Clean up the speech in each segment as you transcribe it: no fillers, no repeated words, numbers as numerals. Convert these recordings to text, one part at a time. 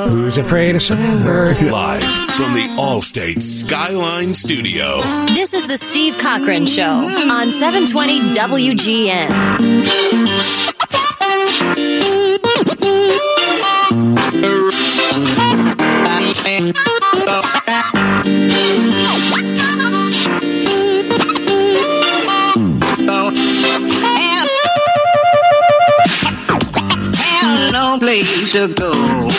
Who's afraid of Sandberg? Live from the Allstate Skyline Studio. This is the Steve Cochran Show on 720 WGN. No place to go.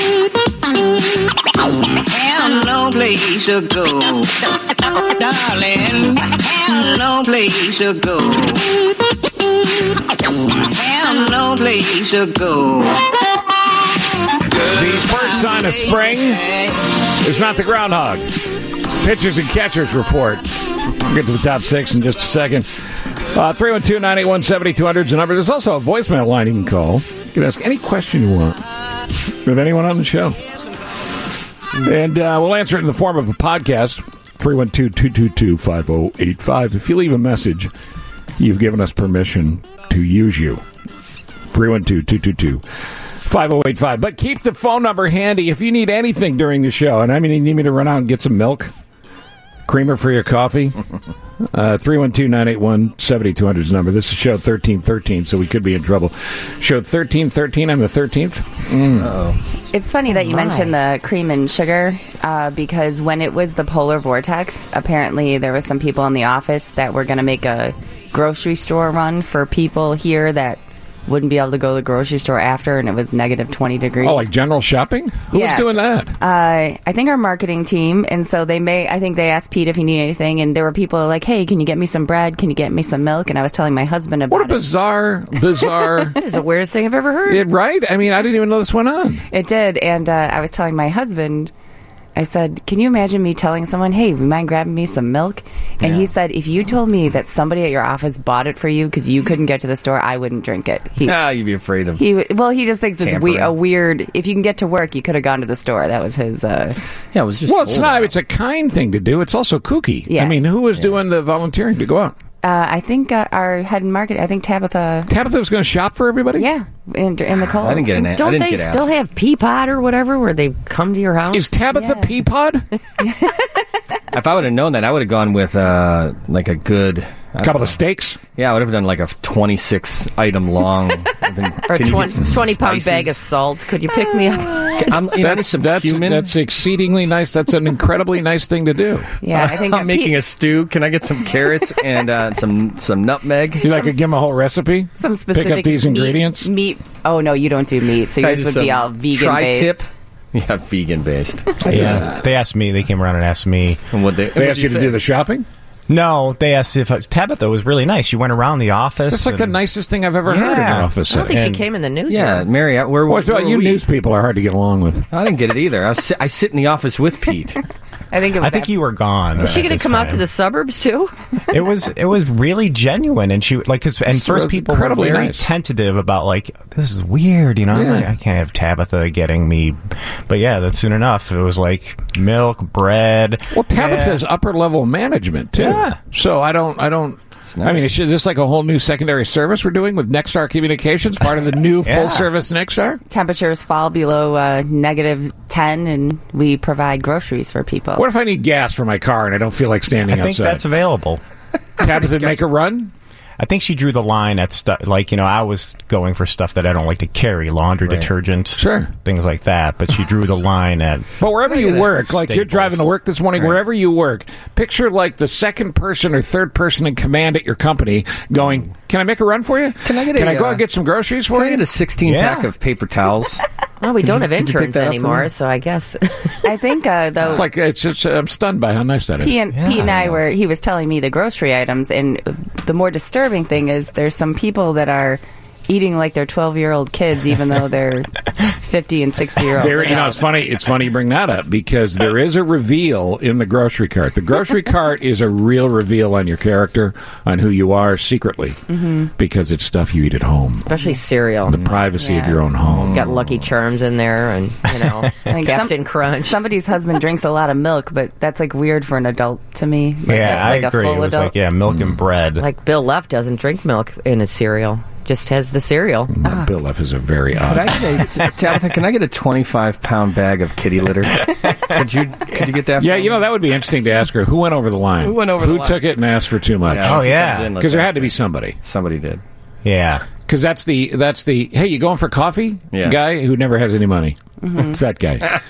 Have no place to go. Darling, have no place to go. Have no place to go. The first sign of spring is not the groundhog. Pitchers and catchers report. We'll get to the top six in just a second. 312-981-7200 is the number. There's also a voicemail line you can call. You can ask any question you want of anyone on the show. And we'll answer it in the form of a podcast. 312-222-5085. If you leave a message, you've given us permission to use you. 312-222-5085. But keep the phone number handy if you need anything during the show. And I mean, you need me to run out and get some milk? Creamer for your coffee? 312-981-7200 is the number. This is show 1313, so we could be in trouble. Show 1313 on the 13th. It's funny that you mentioned the cream and sugar because when it was the polar vortex, apparently there were some people in the office that were going to make a grocery store run for people here that wouldn't be able to go to the grocery store after, and it was negative 20 degrees. Oh, like general shopping? Who was doing that? I think our marketing team, and so I think they asked Pete if he needed anything, and there were people like, hey, can you get me some bread? Can you get me some milk? And I was telling my husband about it. What a bizarre... That is the weirdest thing I've ever heard. Right? I mean, I didn't even know this went on. It did, and I was telling my husband... I said, can you imagine me telling someone, hey, would you mind grabbing me some milk? And he said, if you told me that somebody at your office bought it for you because you couldn't get to the store, I wouldn't drink it. You'd be afraid of he just thinks it's a weird... If you can get to work, you could have gone to the store. That was his... it was just... Well, it's not. It's a kind thing to do. It's also kooky. Yeah. I mean, who was doing the volunteering to go out? I think our head in market, I think Tabitha... Tabitha was going to shop for everybody? Yeah, in the cold. I didn't get an Don't they still have Peapod or whatever where they come to your house? Is Tabitha Peapod? If I would have known that, I would have gone with like a good... couple of steaks? Yeah, I would have done like a 26-item long... or 20-pound bag of salt. Could you pick me up? That's exceedingly nice. That's an incredibly nice thing to do. Yeah, I think I'm making a stew. Can I get some carrots and some nutmeg? You like to give them a whole recipe? Some specific pick up these ingredients? Meat. Oh, no, you don't do meat. So yours would be all vegan-based. Yeah, vegan-based. Yeah, they asked me. They came around and asked me. And they asked you to do the shopping? No, they asked if Tabitha was really nice. You went around the office. That's like the nicest thing I've ever heard in an office. I don't think she came in the news. Yeah, Mary, you news people are hard to get along with. I didn't get it either. I sit in the office with Pete. I think you were gone. Was she going to come out to the suburbs too? It was really genuine, and first people were very tentative about this is weird, you know. Yeah. I can't have Tabitha getting me, but yeah, that's soon enough. It was like milk, bread. Well, Tabitha's upper level management too. Yeah. So I don't. I mean, is this like a whole new secondary service we're doing with Nexstar Communications, part of the new full-service Nexstar? Temperatures fall below negative 10, and we provide groceries for people. What if I need gas for my car and I don't feel like standing outside? I think that's available. Tabitha make a run? I think she drew the line at stuff I was going for stuff that I don't like to carry, laundry detergent, things like that. But she drew the line at. But wherever you work, like you're driving to work this morning, wherever you work, picture like the second person or third person in command at your company going, "Can I make a run for you? Can I go out and get some groceries for you? Can I get a 16-pack of paper towels?" Well, we don't have insurance anymore, so I guess. I think, though... It's just, I'm stunned by how nice that is. Pete and I he was telling me the grocery items, and the more disturbing thing is there's some people that are eating like they're 12-year-old kids, even though they're 50 and 60-year-old. It's funny. It's funny you bring that up because there is a reveal in the grocery cart. The grocery cart is a real reveal on your character, on who you are secretly, because it's stuff you eat at home, especially cereal, in the privacy of your own home. Got Lucky Charms in there, and Captain Crunch. Somebody's husband drinks a lot of milk, but that's weird for an adult to me. I agree. A full it was adult. milk and bread. Like Bill Leff doesn't drink milk in his cereal. Just has the cereal. Bill F is a very Could odd. Tabitha, can I get a 25-pound bag of kitty litter? Could you get that? Yeah, for me? that would be interesting to ask her. Who went over the line? Who took it and asked for too much? Yeah, Oh, if she yeah. comes in, let's Because there ask had to her. be somebody. Somebody did. Yeah. Because that's the hey, you going for coffee? Yeah. Guy who never has any money. It's that guy.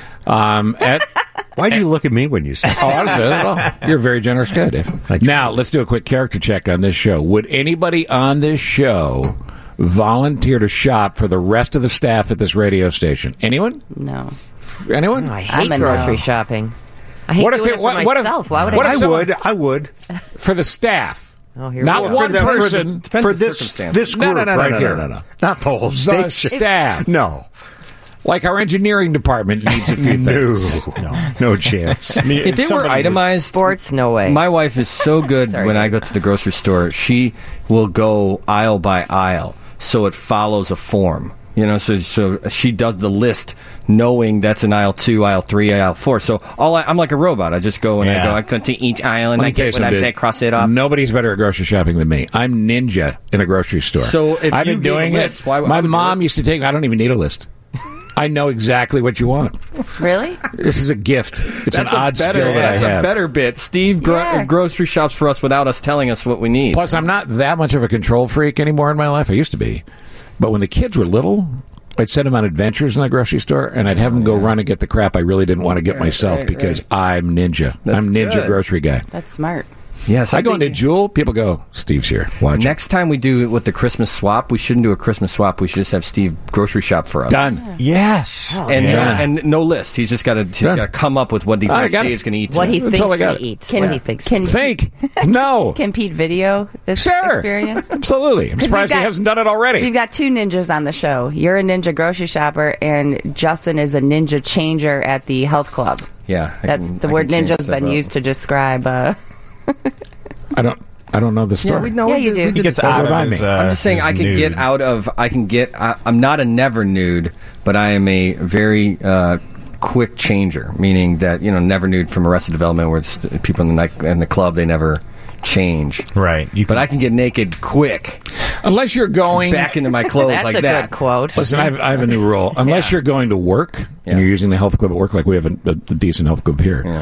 Why'd you look at me when you said that? I didn't say that at all. You're a very generous guy, Dave. Now, let's do a quick character check on this show. Would anybody on this show volunteer to shop for the rest of the staff at this radio station? Anyone? No. Anyone? I hate I'm a grocery no. shopping. I hate What if doing it- it for what if- myself. Why would what I? if I would. For the staff. Oh, here Not we go. one person. Depends For on the this circumstance. group No, right no, here. no. Not the whole The station. staff. No. Like our engineering department needs a few things. No chance. If it were itemized, Sports, no way. my wife is so good when I go to the grocery store. She will go aisle by aisle, so it follows a form. So she does the list, knowing that's in aisle 2, aisle 3, aisle 4. So I'm like a robot. I just go and I go to each aisle and Let I me tell you get what something, I cross it off. Nobody's better at grocery shopping than me. I'm ninja in a grocery store. So if I've you been gave a doing list, it. why My would you mom do it? used to take. I don't even need a list. I know exactly what you want. Really? This is a gift. It's That's an odd skill that I That's have. a better bit. Steve Yeah. grocery shops for us without us telling us what we need. Plus, I'm not that much of a control freak anymore in my life. I used to be, but when the kids were little, I'd send them on adventures in the grocery store, and I'd have them go run and get the crap I really didn't want to get myself because I'm ninja. I'm ninja good. grocery guy. That's smart. Yes, I go into Jewel. People go, Steve's here. Watch. Next time we do it with the Christmas swap, we shouldn't do a Christmas swap. We should just have Steve grocery shop for us. Done. Yes. And and no list. He's just got to come up with what he I thinks got it. Steve's going to eat. what he tonight. thinks all I got. he eats. Can- What he thinks. can- Think. No. Can Pete video this Sure. experience? Absolutely. I'm 'Cause surprised we've he got- hasn't done it already. We've got 2 ninjas on the show. You're a ninja grocery shopper, and Justin is a ninja changer at the health club. Yeah, That's the word ninja's been used to describe. I don't know the story. Yeah, we know. Yeah, you do. He gets Over out by of his, me. I'm just saying his I can nude. get out of. I'm not a never nude, but I am a very quick changer. Meaning that never nude from Arrested Development, where it's people in the club they never change. Right. But I can get naked quick, Unless you're going back into my clothes That's like a that. good quote. Listen, I have a new rule. Unless you're going to work and you're using the health club at work, like we have a decent health club here,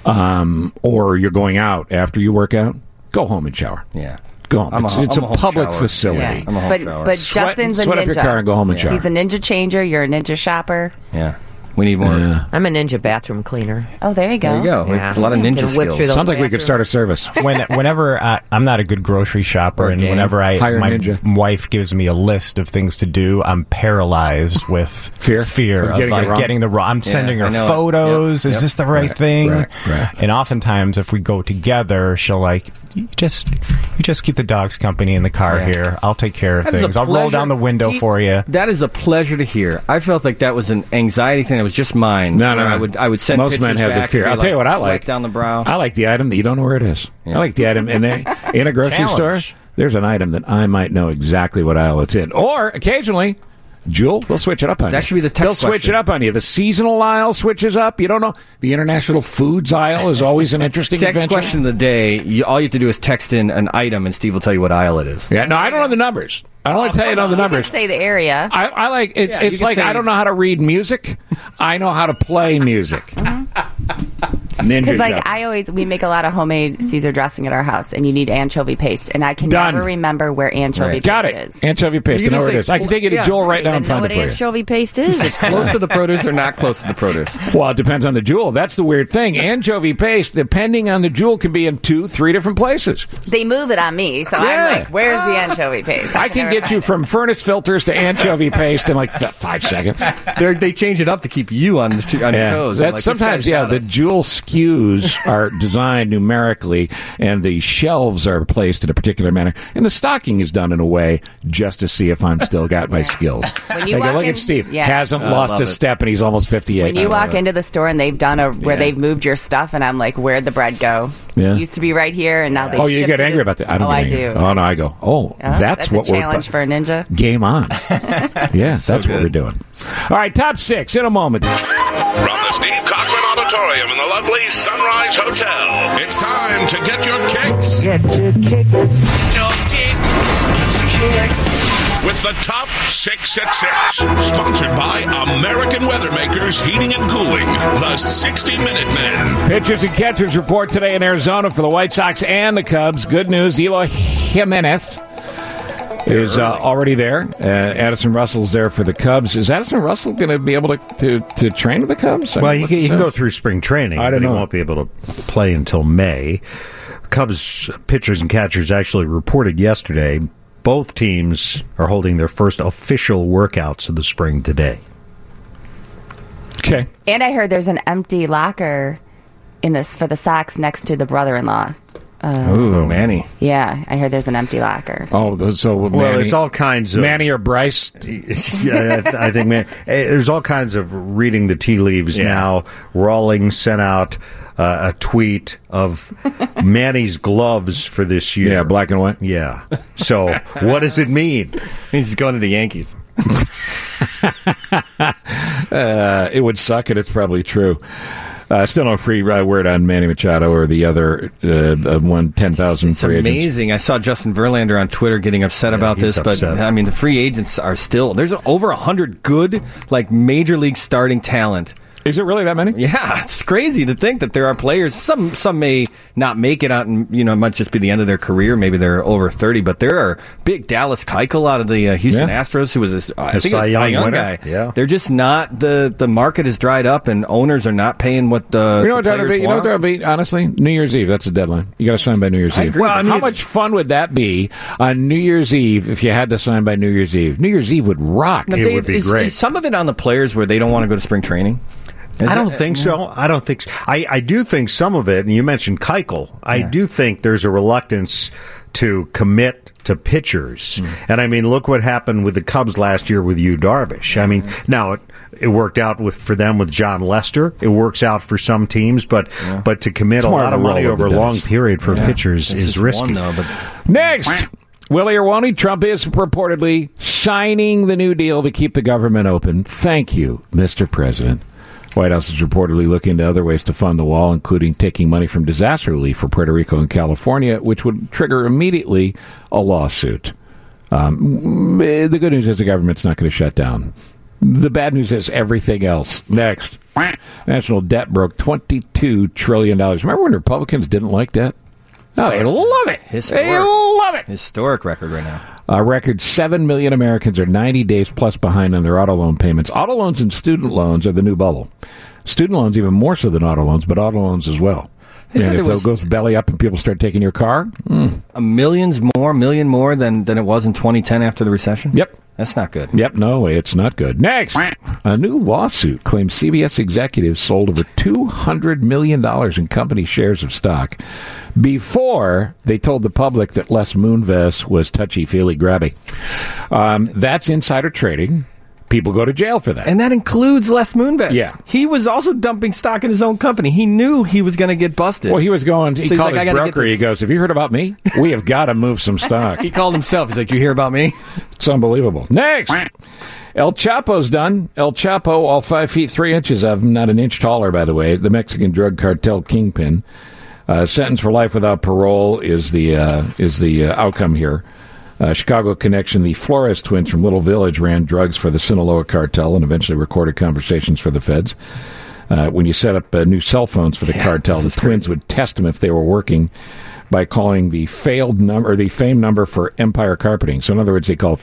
or you're going out after you work out, go home and shower. Yeah. Go home. It's a home public shower. facility. Yeah. I'm a home shower. But Sweat- Justin's a sweat ninja. up your car and go home and shower. He's a ninja changer. You're a ninja shopper. Yeah. We need more. Yeah. I'm a ninja bathroom cleaner. Oh, there you go. There you go. Yeah. There's a lot of You ninja can whip through skills. those Sounds like we could start a service. Whenever I'm not a good grocery shopper, Or a and game. whenever Hire a my ninja. wife gives me a list of things to do, I'm paralyzed with Fear? of Of getting it wrong? getting the wrong. I'm sending I her know it. photos. Yep, Is yep. this the right thing? right. And oftentimes, if we go together, she'll you just keep the dog's company in the car here. I'll take care of That is a things. I'll roll pleasure. down the window for you. That is a pleasure to hear. I felt like that was an anxiety thing that was just mine. No. I would send Most men pictures have the back fear. and be I'll tell you what I sweat like. down the brow. I like the item that you don't know where it is. I like the item in a grocery Challenge. store. There's an item that I might know exactly what aisle it's in. Or occasionally, Jewel, they'll switch it up on you. That should be the text They'll switch question. it up on you. The seasonal aisle switches up. You don't know. The international foods aisle is always an interesting Text adventure. question of the day. All you have to do is text in an item, and Steve will tell you what aisle it is. Yeah, no, I don't know the numbers. I don't want to tell you the You numbers. can say the area. I like it's. Yeah, you it's can like say- I don't know how to read music. I know how to play music. Ninja Because shop. we make a lot of homemade Caesar dressing at our house, and you need anchovy paste, and I can Done. never remember where anchovy Right. paste Got it. is. Anchovy paste. You I know just where it say- is. I can take you to yeah. Joel right now I and don't find know it what for you. anchovy paste is. Close to the produce or not close to the produce? Well, it depends on the jewel. That's the weird thing. Anchovy paste, depending on the jewel, can be in 2-3 different places. They move it on me, so Yeah. I'm like, "Where's the anchovy paste?" I can never get you find from furnace filters to anchovy paste in like 5 seconds. They change it up to keep you on your toes. That's Like, sometimes, this guy's got the us. jewel SKUs are designed numerically, and the shelves are placed in a particular manner, and the stocking is done in a way just to see if I'm still got my skills. When you Like, walk look in- at Steve. yeah. Hasn't I lost love a it. step, and he's almost 58. When you walk into the store and they've done where they've moved your stuff, and I'm like, "Where'd the bread go? Yeah. It used to be right here, and now they." Oh, you get angry about that? I don't get I angry. do. Oh, no, I go, that's what a we're... challenge for a ninja. Game on. Yeah, that's what good. we're doing. All right, top 6 in a moment. From the Steve Cochran Auditorium in the lovely Sunrise Hotel, it's time to get your kicks. Get your kick. Your kicks. with the top 6 at 6. Sponsored by American Weathermakers Heating and Cooling, the 60-Minute Men. Pitchers and catchers report today in Arizona for the White Sox and the Cubs. Good news, Eloy Jimenez is already there. Addison Russell's there for the Cubs. Is Addison Russell going to be able to train with the Cubs? Well, he can go through spring training, but he won't be able to play until May. Cubs pitchers and catchers actually reported yesterday both teams are holding their first official workouts of the spring today. Okay. And I heard there's an empty locker for the Sox next to the brother-in-law. Ooh, Manny. Yeah, I heard there's an empty locker. Oh, so Manny, well, there's all kinds of Manny or Bryce. Yeah, I think there's all kinds of reading the tea leaves now. Rawlings sent out a tweet of Manny's gloves for this year. Yeah, black and white. Yeah. So what does it mean? He's going to the Yankees. It would suck, and it's probably true. Still no free word on Manny Machado or the other 10,000 free agents. It's amazing. I saw Justin Verlander on Twitter getting upset about this, upset. But I mean, the free agents are still. There's over 100 good, major league starting talent. Is it really that many? Yeah, it's crazy to think that there are players. Some may not make it out, and it might just be the end of their career. Maybe they're over 30, but there are big Dallas Keuchel out of the Houston Astros, who was I think a Cy Young guy. Yeah. They're just not the market has dried up, and owners are not paying what the what that'll be. Honestly, New Year's Eve. That's the deadline. You got to sign by New Year's Eve. Well, how much fun would that be on New Year's Eve if you had to sign by New Year's Eve? New Year's Eve would rock. Now, it Dave, would be great. Is some of it on the players where they don't want to go to spring training? I don't think so. I do think some of it, and you mentioned Keuchel, I do think there's a reluctance to commit to pitchers. And I mean, look what happened with the Cubs last year with Yu Darvish. I mean, now it worked out for them with John Lester. It works out for some teams, but to commit a lot of money over a long period for pitchers is risky. Next. Willie or won't he? Trump is reportedly signing the New Deal to keep the government open. Thank you, Mr. President. White House is reportedly looking into other ways to fund the wall, including taking money from disaster relief for Puerto Rico and California, which would trigger immediately a lawsuit. The good news is the government's not going to shut down. The bad news is everything else. Next. National debt broke $22 trillion. Remember when Republicans didn't like debt? No, they love it. They love it. Historic record right now. A record 7 million Americans are 90 days plus behind on their auto loan payments. Auto loans and student loans are the new bubble. Student loans even more so than auto loans, but auto loans as well. And if it goes belly up and people start taking your car, a million more than it was in 2010 after the recession? Yep. That's not good. Yep, no, it's not good. Next, a new lawsuit claims CBS executives sold over $200 million in company shares of stock before they told the public that Les Moonves was touchy-feely grabby. That's insider trading. People go to jail for that. And that includes Les Moonves. Yeah. He was also dumping stock in his own company. He knew he was going to get busted. Well, he was going, he called his broker. He goes, have you heard about me? We have got to move some stock. He called himself. He's like, did you hear about me? It's unbelievable. Next. El Chapo's done. El Chapo, all 5 feet 3 inches of him, not an inch taller, by the way, the Mexican drug cartel kingpin. Sentence for life without parole is the outcome here. Chicago connection, the Flores twins from Little Village ran drugs for the Sinaloa cartel and eventually recorded conversations for the feds. When you set up new cell phones for the cartel, the twins would test them if they were working by calling the famed number for Empire Carpeting. So in other words, they call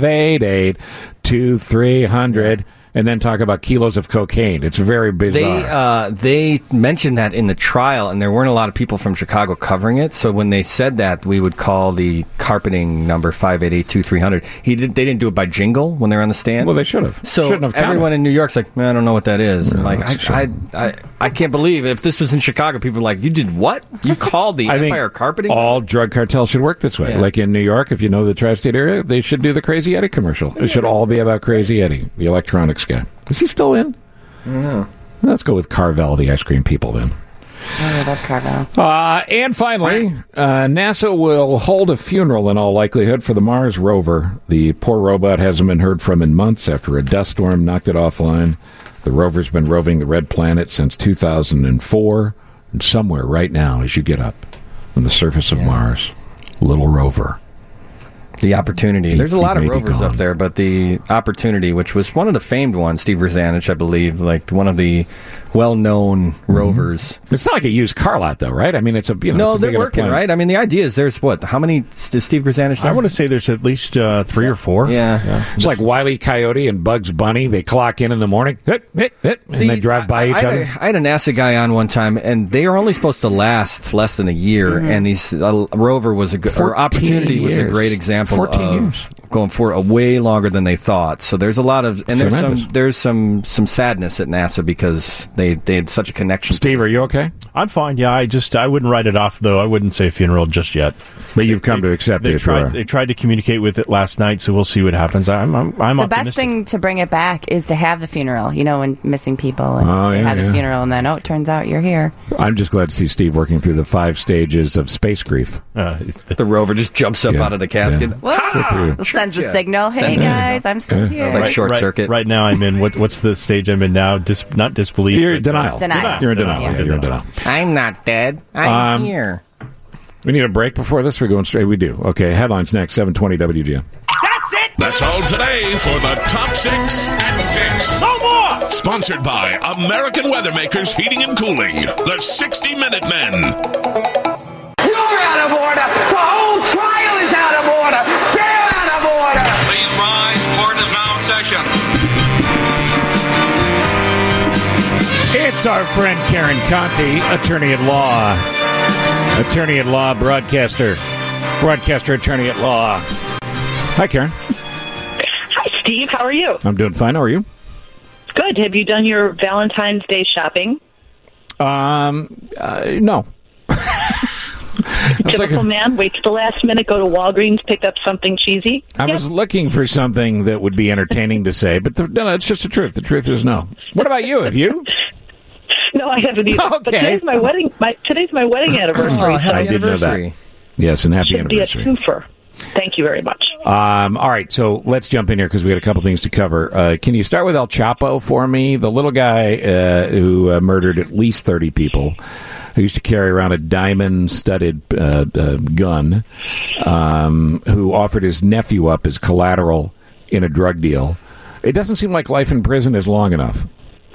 588-2300 and then talk about kilos of cocaine. It's very bizarre. They mentioned that in the trial, and there weren't a lot of people from Chicago covering it. So when they said that, we would call the carpeting number 588-2300. They didn't do it by jingle when they were on the stand. Well, they should have. So everyone in New York's like, man, I don't know what that is. No, I can't believe if this was in Chicago, people were like, you did what? You called the Empire Carpeting? All drug cartels should work this way. Yeah. Like in New York, if you know the tri-state area, they should do the Crazy Eddie commercial. It should all be about Crazy Eddie, the electronics guy. Is he still in? I don't know. Let's go with Carvel, the ice cream people, then. Oh, yeah, that's Carvel. And finally, NASA will hold a funeral in all likelihood for the Mars rover. The poor robot hasn't been heard from in months after a dust storm knocked it offline. The rover's been roving the red planet since 2004. And somewhere right now, as you get up on the surface of Mars, little rover The Opportunity. There's a lot of rovers gone. up there, but the Opportunity, which was one of the famed ones, Steve Rzanich, I believe, like one of the well-known rovers. It's not like a used car lot, though, right? I mean, it's a no, it's a they're big enough working, plane. right? I mean, the idea is there's how many does Steve Rzanich? I want to say there's at least 3 or 4. Yeah. It's like Wile E. Coyote and Bugs Bunny. They clock in the morning, hit, and they drive by each other. I had a NASA guy on one time, and they are only supposed to last less than a year. And these rover was Opportunity was a great example 14 of years. going for a way longer than they thought. So there's a lot of and Tremendous. there's some sadness at NASA because they had such a connection. Steve, are you okay? I'm fine. Yeah, I wouldn't write it off though. I wouldn't say funeral just yet. But you've come to accept it. They tried to communicate with it last night, so we'll see what happens. I'm The optimistic. best thing to bring it back is to have the funeral. You know, when missing people and Oh, they yeah, have the yeah. funeral, and then it turns out you're here. I'm just glad to see Steve working through the 5 stages of space grief. The rover just jumps up out of the casket. Good for you. Sends a signal. Hey Sends a guys, I'm still here. It's like short circuit. Right now, I'm in what's the stage I'm in now? Not disbelief. You're in but, denial. Denial. You're in denial. Yeah. Yeah, you're in denial. I'm not dead. I'm here. We need a break before this. We're going straight. We do. Okay. Headlines next. 7:20 WGN. That's all today for the Top 6 at 6. No more! Sponsored by American Weathermakers Heating and Cooling, the 60-Minute Men. You're out of order. The whole trial is out of order. They're out of order. Please rise. Court is now in session. It's our friend Karen Conti, attorney at law, broadcaster, attorney at law. Hi, Karen. Hi, Steve. How are you? I'm doing fine. How are you? Good. Have you done your Valentine's Day shopping? No. Typical man, wait till the last minute, go to Walgreens, pick up something cheesy. I was looking for something that would be entertaining to say, but no, it's just the truth. The truth is no. What about you? Have you? No, I haven't either. Okay. But today's my wedding. Today's my wedding anniversary. I did know that. Yes, and happy Should anniversary. be a twofer. Thank you very much. All right, so let's jump in here because we got a couple things to cover. Can you start with El Chapo for me? The little guy who murdered at least 30 people, who used to carry around a diamond-studded gun, who offered his nephew up as collateral in a drug deal. It doesn't seem like life in prison is long enough.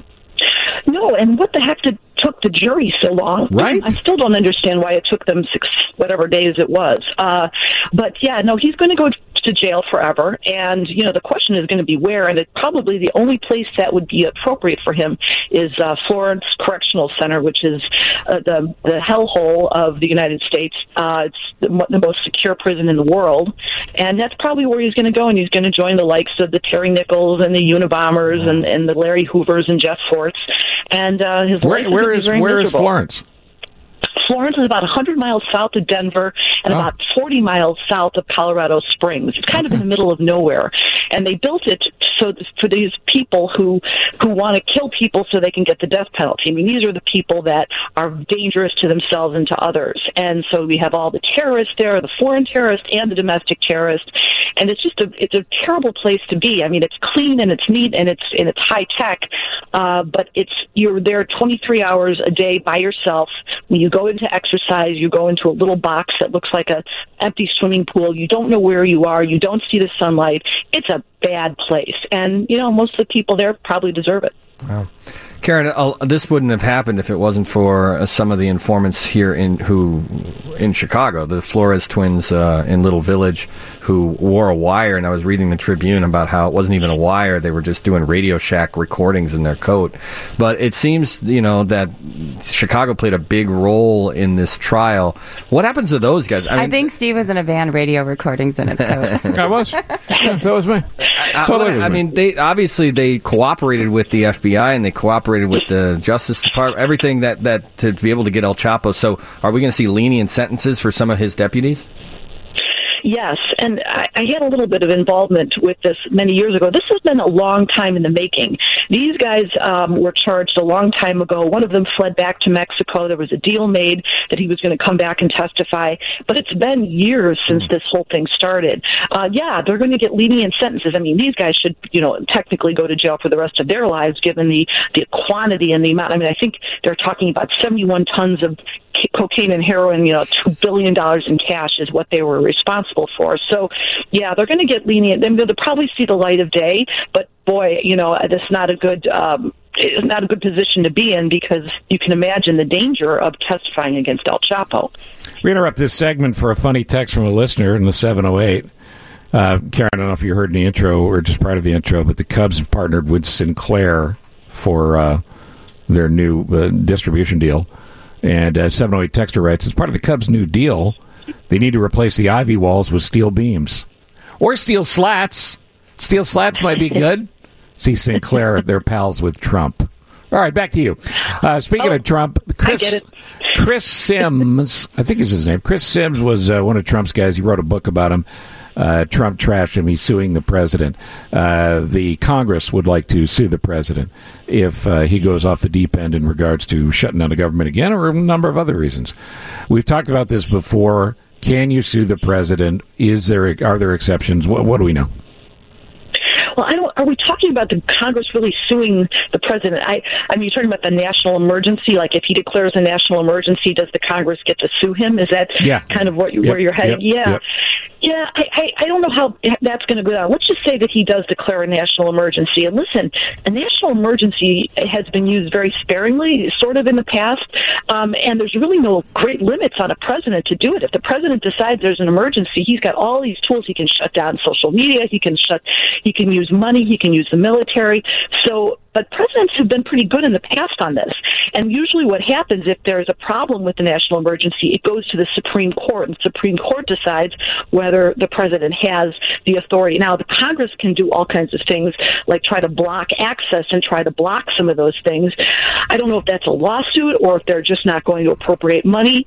No, and what the heck took the jury so long? Right. I still don't understand why it took them 6 whatever days it was. But yeah, no, he's going to go to jail forever. And, you know, the question is going to be where. And it probably the only place that would be appropriate for him is Florence Correctional Center, which is the hellhole of the United States. It's the most secure prison in the world. And that's probably where he's going to go. And he's going to join the likes of the Terry Nichols and the Unibombers and the Larry Hoovers and Jeff Forts. And his life Where is miserable. Florence? Florence is about 100 miles south of Denver and about 40 miles south of Colorado Springs. It's kind of in the middle of nowhere. And they built it so for these people who want to kill people so they can get the death penalty. I mean, these are the people that are dangerous to themselves and to others. And so we have all the terrorists there, the foreign terrorists and the domestic terrorists. And it's just it's a terrible place to be. I mean, it's clean and it's neat and it's high tech, but you're there 23 hours a day by yourself. When you go into exercise, you go into a little box that looks like an empty swimming pool. You don't know where you are. You don't see the sunlight. It's a bad place, and you know most of the people there probably deserve it. Wow. Karen, this wouldn't have happened if it wasn't for some of the informants here in Chicago, the Flores twins in Little Village, who wore a wire. And I was reading the Tribune about how it wasn't even a wire; they were just doing Radio Shack recordings in their coat. But it seems, you know, that Chicago played a big role in this trial. What happens to those guys? I think Steve was in a band, radio recordings in his coat. I was. Yeah, that was me. Totally was I me. mean, they cooperated with the FBI and they cooperated with the Justice Department, everything that to be able to get El Chapo. So are we going to see lenient sentences for some of his deputies? Yes, and I had a little bit of involvement with this many years ago. This has been a long time in the making. These guys were charged a long time ago. One of them fled back to Mexico. There was a deal made that he was going to come back and testify. But it's been years since this whole thing started. Yeah, they're going to get lenient sentences. I mean, these guys should, you know, technically go to jail for the rest of their lives, given the quantity and the amount. I mean, I think they're talking about 71 tons of cocaine and heroin, $2 billion in cash is what they were responsible for. So, yeah, they're going to get lenient. They'll probably see the light of day, but boy, that's not a good. It's not a good position to be in, because you can imagine the danger of testifying against El Chapo. We interrupt this segment for a funny text from a listener in the 708. Karen, I don't know if you heard in the intro or just part of the intro, but the Cubs have partnered with Sinclair for their new distribution deal. And 708 texter writes, as part of the Cubs' new deal, they need to replace the ivy walls with steel beams. Or steel slats. Steel slats might be good. See, Sinclair, they're pals with Trump. All right, back to you. Speaking of Trump, Chris Sims, I think is his name. Chris Sims was one of Trump's guys. He wrote a book about him. Trump trashed him. He's suing the president. The Congress would like to sue the president if he goes off the deep end in regards to shutting down the government again, or a number of other reasons. We've talked about this before. Can you sue the president? Are there exceptions? What do we know? Well, are we talking about the Congress really suing the president? I mean, you're talking about the national emergency. Like, if he declares a national emergency, does the Congress get to sue him? Is that kind of where you're headed? Yeah, I don't know how that's going to go down. Let's just say that he does declare a national emergency. And listen, a national emergency has been used very sparingly, sort of in the past, and there's really no great limits on a president to do it. If the president decides there's an emergency, he's got all these tools. He can shut down social media. He can use money. He can use the military. But presidents have been pretty good in the past on this. And usually what happens if there's a problem with the national emergency, it goes to the Supreme Court, and the Supreme Court decides whether the president has the authority. Now, the Congress can do all kinds of things, like try to block access and try to block some of those things. I don't know if that's a lawsuit or if they're just not going to appropriate money.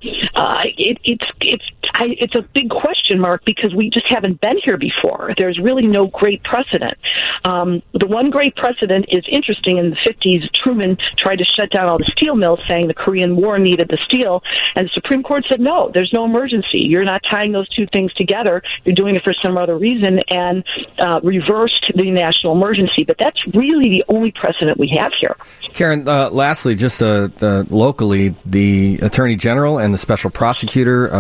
It's a big question mark, because we just haven't been here before. There's really no great precedent. The one great precedent is interesting. In the 50s, Truman tried to shut down all the steel mills, saying the Korean War needed the steel, and the Supreme Court said, no, there's no emergency. You're not tying those two things together. You're doing it for some other reason, and reversed the national emergency. But that's really the only precedent we have here. Karen, lastly, just locally, the Attorney General and the Special Prosecutor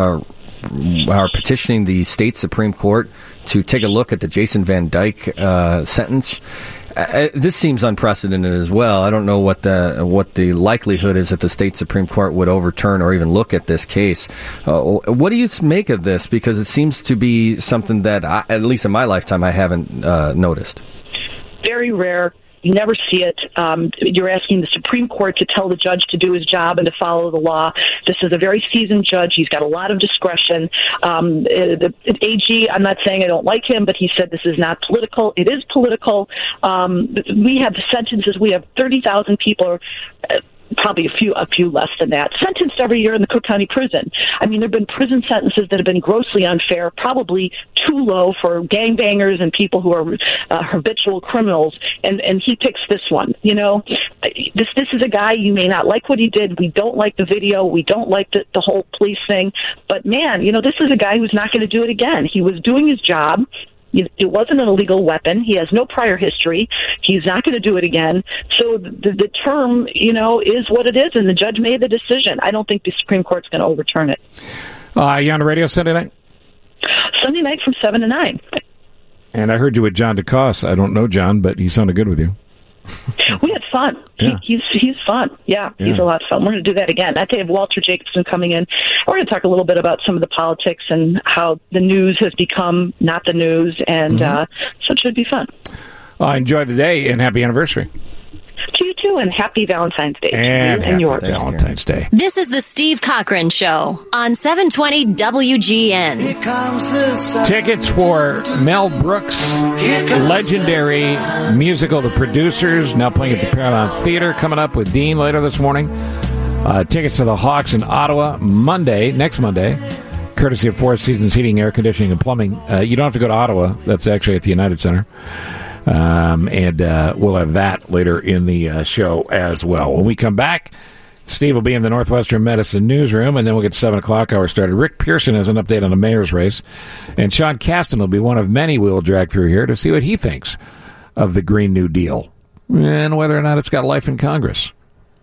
are petitioning the state Supreme Court to take a look at the Jason Van Dyke sentence. This seems unprecedented as well. I don't know what the likelihood is that the state Supreme Court would overturn or even look at this case. What do you make of this? Because it seems to be something that, at least in my lifetime, I haven't noticed. Very rare. You never see it. You're asking the Supreme Court to tell the judge to do his job and to follow the law. This is a very seasoned judge. He's got a lot of discretion. The AG, I'm not saying I don't like him, but he said this is not political. It is political. We have the sentences. We have 30,000 people, probably a few less than that, sentenced every year in the Cook County Prison. I mean, there have been prison sentences that have been grossly unfair, probably too low for gangbangers and people who are habitual criminals, and he picks this one. This is a guy, you may not like what he did. We don't like the video. We don't like the whole police thing. But, man, this is a guy who's not going to do it again. He was doing his job. It wasn't an illegal weapon. He has no prior history. He's not going to do it again. So the term, is what it is, and the judge made the decision. I don't think the Supreme Court's going to overturn it. You on the radio Sunday night? Sunday night from 7 to 9. And I heard you with John DeCoste. I don't know John, but he sounded good with you. We had fun. Yeah. He's fun. Yeah, he's a lot of fun. We're going to do that again. That day have Walter Jacobson coming in. We're going to talk a little bit about some of the politics and how the news has become not the news, and so it should be fun. Enjoy the day, and happy anniversary. To you too, and happy Valentine's Day. And happy Valentine's Day. This is the Steve Cochran Show on 720 WGN. Tickets for Mel Brooks' legendary musical, The Producers, now playing at the Paramount Theater, coming up with Dean later this morning. Tickets to the Hawks in Ottawa next Monday, courtesy of Four Seasons Heating, Air Conditioning, and Plumbing. You don't have to go to Ottawa. That's actually at the United Center. And we'll have that later in the show as well. When we come back, Steve will be in the Northwestern Medicine newsroom, and then we'll get 7 o'clock hour started. Rick Pearson has an update on the mayor's race, and Sean Casten will be one of many we'll drag through here to see what he thinks of the Green New Deal and whether or not it's got life in Congress.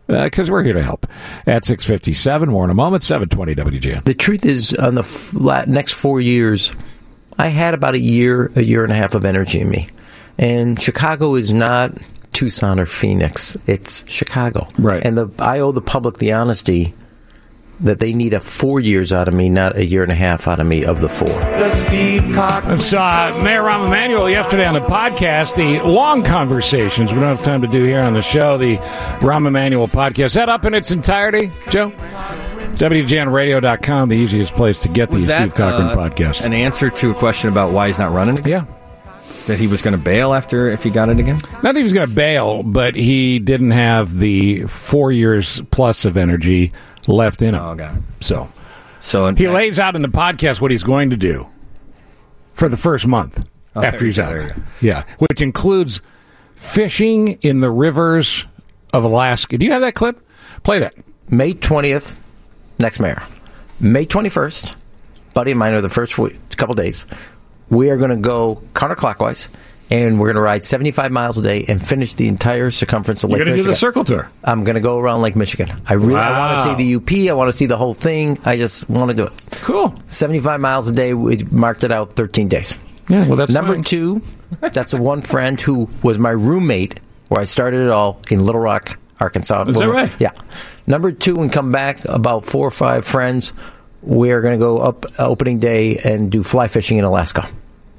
because we're here to help. At 6:57, more in a moment, 720 WGN. The truth is, on the next 4 years, I had about a year and a half of energy in me. And Chicago is not Tucson or Phoenix. It's Chicago. Right. And I owe the public the honesty that they need 4 years out of me, not a year and a half out of me of the 4. The Steve Cochran. It's Mayor Rahm Emanuel yesterday on the podcast, the long conversations we don't have time to do here on the show, the Rahm Emanuel podcast. Is that up in its entirety, Joe? WGNradio.com, the easiest place to get the Steve Cochran podcast. An answer to a question about why he's not running again? Yeah. That he was going to bail after if he got it again? Not that he was going to bail, but he didn't have the 4 years plus of energy left in him. Oh, okay. So he lays out in the podcast what he's going to do for the first month after he's out. Yeah, which includes fishing in the rivers of Alaska. Do you have that clip? Play that. May 20th, next mayor. May 21st, buddy of mine, or the first couple days, we are going to go counterclockwise, and we're going to ride 75 miles a day and finish the entire circumference of Lake Michigan. You're going to do the circle tour? I'm going to go around Lake Michigan. I want to see the UP. I want to see the whole thing. I just want to do it. Cool. 75 miles a day. We marked it out 13 days. Yeah, well, that's Number fine. 2, that's the one friend who was my roommate where I started it all in Little Rock, Arkansas. Is that right? Yeah. Number 2, and come back, about 4 or 5 friends. We're going to go up opening day and do fly fishing in Alaska.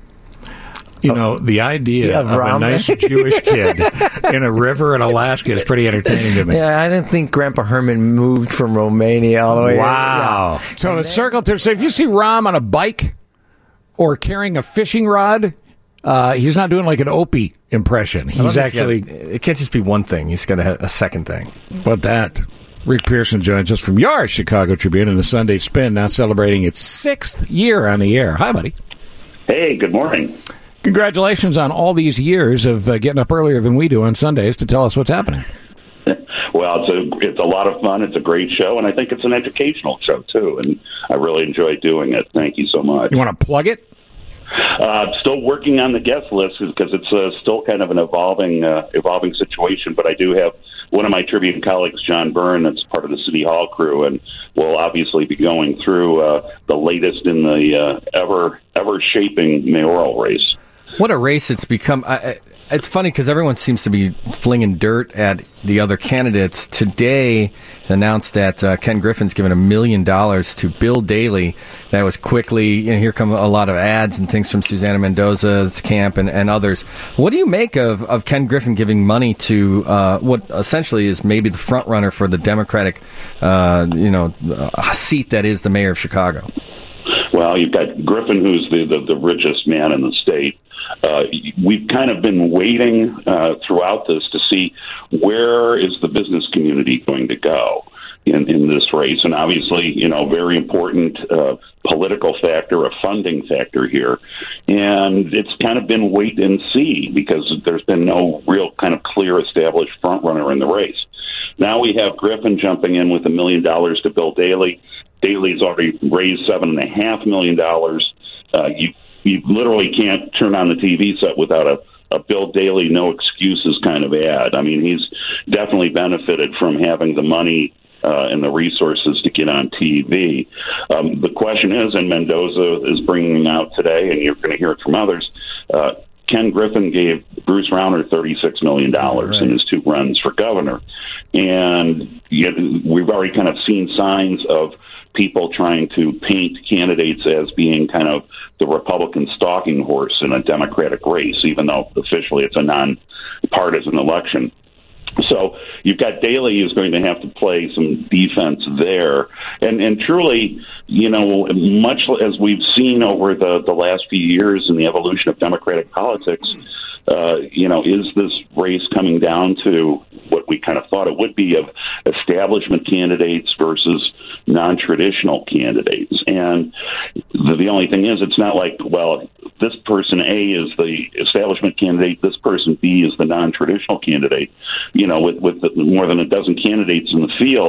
You know, the idea of a nice Jewish kid in a river in Alaska is pretty entertaining to me. Yeah, I didn't think Grandpa Herman moved from Romania all the way. Wow. Yeah. So the circle tour. So if you see Rahm on a bike or carrying a fishing rod, he's not doing like an Opie impression. He's actually... it can't just be one thing. He's got to have a second thing. But that... Rick Pearson joins us from your Chicago Tribune in the Sunday Spin, now celebrating its 6th year on the air. Hi, buddy. Hey, good morning. Congratulations on all these years of getting up earlier than we do on Sundays to tell us what's happening. Well, it's a lot of fun. It's a great show, and I think it's an educational show, too, and I really enjoy doing it. Thank you so much. You want to plug it? Still working on the guest list because it's still kind of an evolving situation, but I do have one of my Tribune colleagues, John Byrne, that's part of the City Hall crew, and we'll obviously be going through the latest in the ever-shaping mayoral race. What a race it's become. It's funny because everyone seems to be flinging dirt at the other candidates. Today announced that Ken Griffin's given $1 million to Bill Daley. That was quickly, here come a lot of ads and things from Susana Mendoza's camp and others. What do you make of Ken Griffin giving money to what essentially is maybe the front runner for the Democratic seat that is the mayor of Chicago? Well, you've got Griffin, who's the richest man in the state. We've kind of been waiting throughout this to see where is the business community going to go in this race. And obviously, very important political factor, a funding factor here. And it's kind of been wait and see because there's been no real kind of clear established front runner in the race. Now we have Griffin jumping in with $1 million to Bill Daley. Daley's already raised $7.5 million. You literally can't turn on the TV set without a Bill Daley no excuses kind of ad. I mean, he's definitely benefited from having the money and the resources to get on TV. The question is, and Mendoza is bringing out today, and you're going to hear it from others, Ken Griffin gave Bruce Rauner $36 million in his 2 runs for governor. And we've already kind of seen signs of people trying to paint candidates as being kind of the Republican stalking horse in a Democratic race, even though officially it's a nonpartisan election. So you've got Daley who's going to have to play some defense there. And truly, much as we've seen over the last few years in the evolution of Democratic politics, is this race coming down to what we kind of thought it would be of establishment candidates versus non-traditional candidates? And the only thing is, it's not like, well, this person A is the establishment candidate, this person B is the non-traditional candidate. With more than a dozen candidates in the field,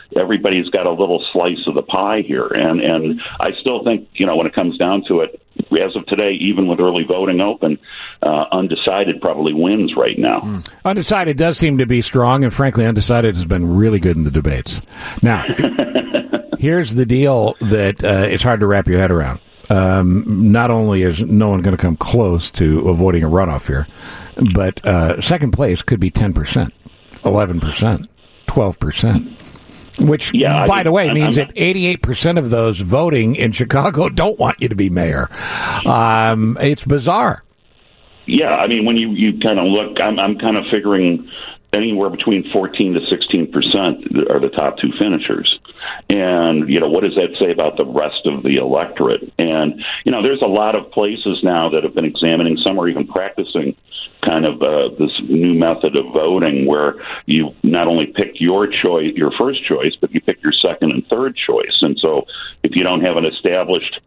everybody's got a little slice of the pie here. And I still think, when it comes down to it, as of today, even with early voting open, undecided probably wins right now. Undecided does seem to be strong, and frankly, undecided has been really good in the debates. Now, here's the deal that it's hard to wrap your head around. Not only is no one going to come close to avoiding a runoff here, but second place could be 10%, 11%, 12%. Which, by the way, means that 88% of those voting in Chicago don't want you to be mayor. It's bizarre. Yeah, I mean, when you kind of look, I'm kind of figuring anywhere between 14 to 16% are the top two finishers. And, what does that say about the rest of the electorate? And, there's a lot of places now that have been examining, some are even practicing kind of this new method of voting where you not only pick your first choice, but you pick your second and third choice. And so if you don't have an established,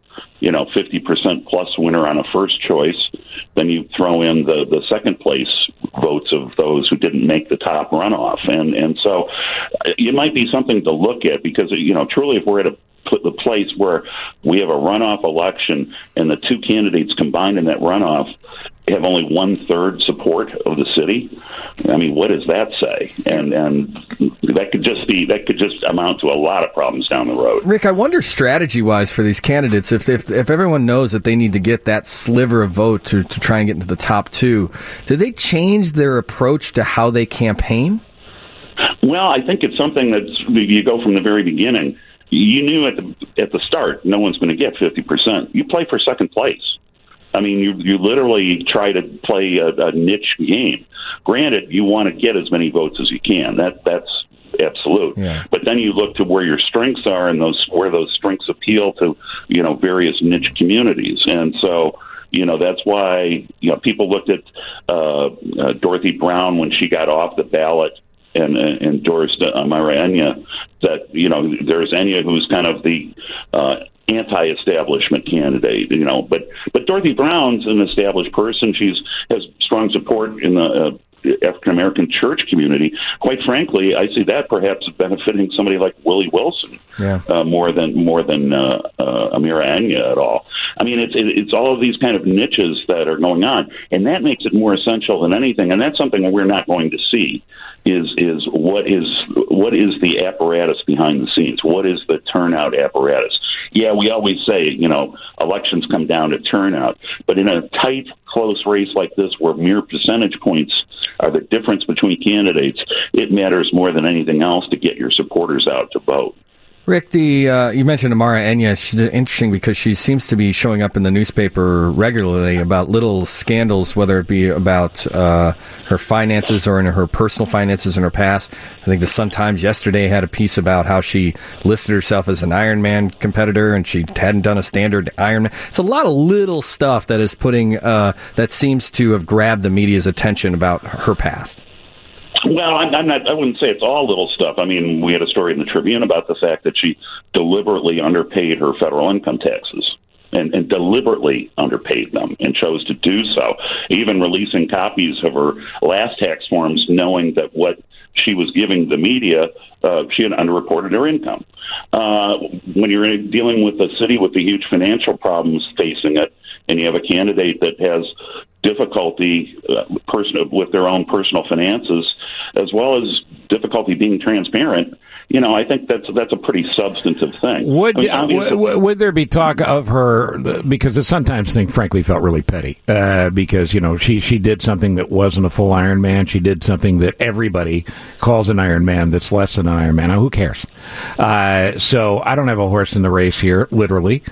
50% plus winner on a first choice, then you throw in the second place votes of those who didn't make the top runoff. And so it might be something to look at because, truly if we're at the place where we have a runoff election and the two candidates combined in that runoff have only 1/3 support of the city. I mean, what does that say? And that could just amount to a lot of problems down the road. Rick, I wonder strategy-wise for these candidates, if everyone knows that they need to get that sliver of vote to try and get into the top two, do they change their approach to how they campaign? Well, I think it's something that you go from the very beginning. You knew at the start no one's going to get 50%. You play for second place. I mean, you literally try to play a niche game. Granted, you want to get as many votes as you can. That's absolute. Yeah. But then you look to where your strengths are and where those strengths appeal to, various niche communities. And so, that's why, people looked at Dorothy Brown when she got off the ballot and endorsed Amira Enya, that, there's Enya who's kind of the anti-establishment candidate, but Dorothy Brown's an established person. Has strong support in the African American church community. Quite frankly, I see that perhaps benefiting somebody like Willie Wilson more than Amira Enya at all. I mean, it's all of these kind of niches that are going on, and that makes it more essential than anything. And that's something that we're not going to see. Is what is the apparatus behind the scenes? What is the turnout apparatus? Yeah, we always say, elections come down to turnout, but in a tight, close race like this where mere percentage points are the difference between candidates, it matters more than anything else to get your supporters out to vote. Rick, you mentioned Amira Enya. She's interesting because she seems to be showing up in the newspaper regularly about little scandals, whether it be about her finances or in her personal finances in her past. I think the Sun-Times yesterday had a piece about how she listed herself as an Ironman competitor and she hadn't done a standard Ironman. It's a lot of little stuff that is that seems to have grabbed the media's attention about her past. Well, I wouldn't say it's all little stuff. I mean, we had a story in the Tribune about the fact that she deliberately underpaid her federal income taxes and deliberately underpaid them and chose to do so, even releasing copies of her last tax forms knowing that what she was giving the media, she had underreported her income. When you're dealing with a city with the huge financial problems facing it, and you have a candidate that has difficulty with their own personal finances, as well as difficulty being transparent, I think that's a pretty substantive thing. Would there be talk of her, because the Sun-Times thing, frankly, felt really petty, because, she did something that wasn't a full Ironman. She did something that everybody calls an Ironman that's less than an Ironman. Now, who cares? So I don't have a horse in the race here, literally,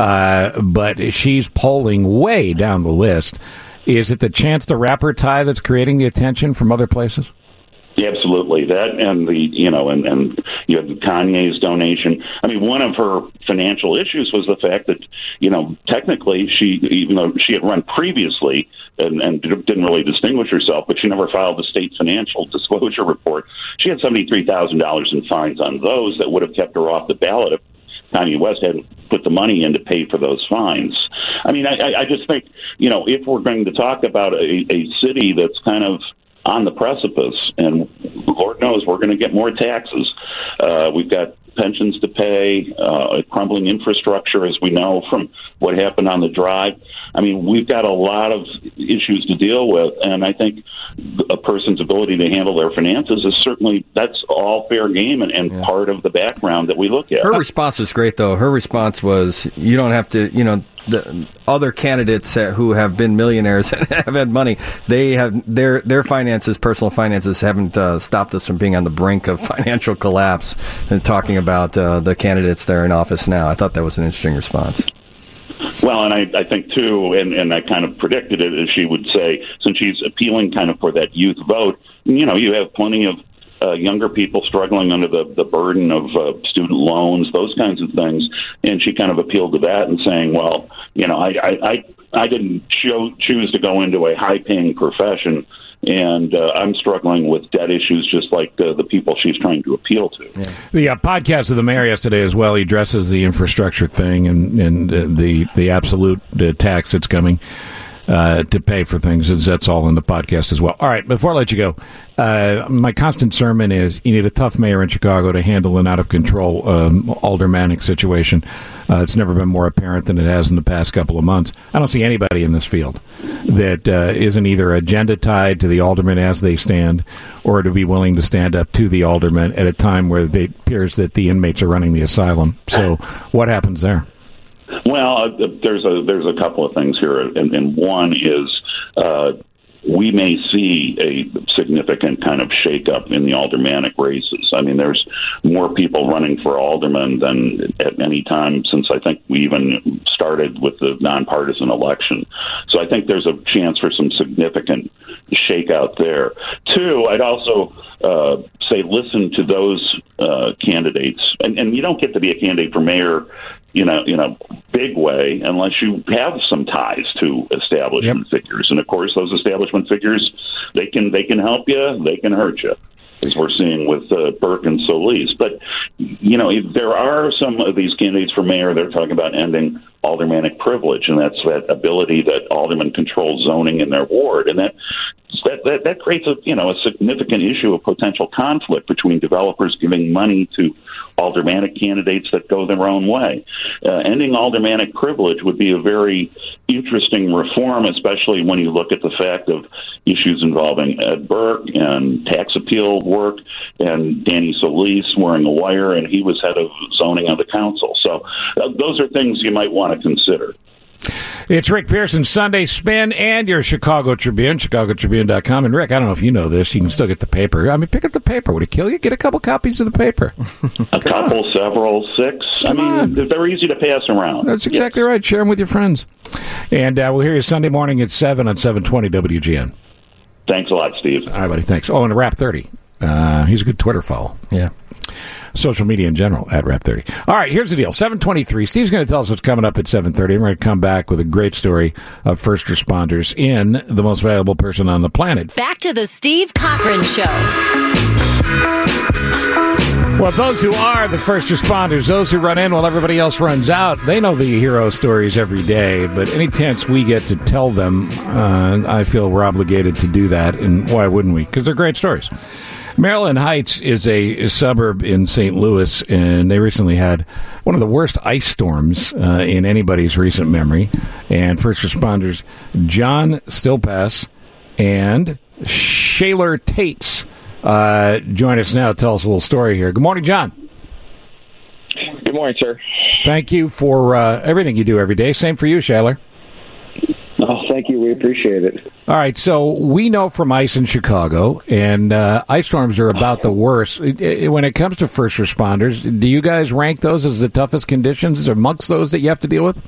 but she's polling way down the list. Is it the Chance the Rapper tie that's creating the attention from other places? Absolutely, that and and you have Kanye's donation. I mean, one of her financial issues was the fact that technically even though she had run previously and didn't really distinguish herself, but she never filed the state financial disclosure report. She had $73,000 in fines on those that would have kept her off the ballot if Kanye West had put the money in to pay for those fines. I mean, I just think if we're going to talk about a city that's kind of on the precipice, and Lord knows we're going to get more taxes. We've got pensions to pay, a crumbling infrastructure, as we know from what happened on the drive. I mean, we've got a lot of issues to deal with, and I think a person's ability to handle their finances is certainly, that's all fair game and part of the background that we look at. Her response was great, though. Her response was, you don't have to, the other candidates who have been millionaires and have had money, they have their finances, personal finances, haven't stopped us from being on the brink of financial collapse, and talking about the candidates that are in office now. I thought that was an interesting response. Well, and I think, too, and I kind of predicted it, as she would say, since she's appealing kind of for that youth vote, you have plenty of younger people struggling under the burden of student loans, those kinds of things. And she kind of appealed to that and saying, well, I didn't choose to go into a high-paying profession, and I'm struggling with debt issues just like the people she's trying to appeal to. Yeah. The podcast of the mayor yesterday as well, he addresses the infrastructure thing and the absolute tax that's coming to pay for things. That's all in the podcast as well. All right, before I let you go, my constant sermon is you need a tough mayor in Chicago to handle an out-of-control aldermanic situation. It's never been more apparent than it has in the past couple of months. I don't see anybody in this field that isn't either agenda tied to the aldermen as they stand or to be willing to stand up to the aldermen at a time where it appears that the inmates are running the asylum. So what happens there? Well, there's a couple of things here, and one is we may see a significant kind of shakeup in the aldermanic races. I mean, there's more people running for alderman than at any time since I think we even started with the nonpartisan election. So I think there's a chance for some significant shakeout there. Two, I'd also say listen to those candidates, and you don't get to be a candidate for mayor in a big way unless you have some ties to establishment figures. And of course, those establishment figures, they can help you, they can hurt you, as we're seeing with Burke and Solis. But there are some of these candidates for mayor. They're talking about ending aldermanic privilege, and that's that ability that aldermen control zoning in their ward, and that creates a significant issue of potential conflict between developers giving money to aldermanic candidates that go their own way. Ending aldermanic privilege would be a very interesting reform, especially when you look at the fact of issues involving Ed Burke and tax appeal work, and Danny Solis wearing a wire, and he was head of zoning on the council. So those are things you might want to consider. It's Rick Pearson, Sunday Spin, and your Chicago Tribune, chicagotribune.com. And Rick, I don't know if you know this, you can still get the paper. I mean, pick up the paper. Would it kill you? Get a couple copies of the paper. A couple, several, 6. Come on. They're easy to pass around. That's exactly right. Share them with your friends. And we'll hear you Sunday morning at 7 on 720 WGN. Thanks a lot, Steve. All right, buddy. Thanks. Oh, and Rap 30. He's a good Twitter follow. Yeah. Social media in general at Rap 30. All right, here's the deal. 7:23. Steve's going to tell us what's coming up at 7:30. I'm going to come back with a great story of first responders in The Most Valuable Person on the Planet. Back to the Steve Cochran Show. Well, those who are the first responders, those who run in while everybody else runs out, they know the hero stories every day. But any chance we get to tell them, I feel we're obligated to do that. And why wouldn't we? Because they're great stories. Maryland Heights is a suburb in St. Louis, and they recently had one of the worst ice storms in anybody's recent memory. And first responders John Stillpass and Shaler Tates join us now to tell us a little story here. Good morning, John. Good morning, sir. Thank you for everything you do every day. Same for you, Shaler. Oh, thank you. We appreciate it. All right, so we know from ice in Chicago, and ice storms are about the worst. When it comes to first responders, do you guys rank those as the toughest conditions amongst those that you have to deal with?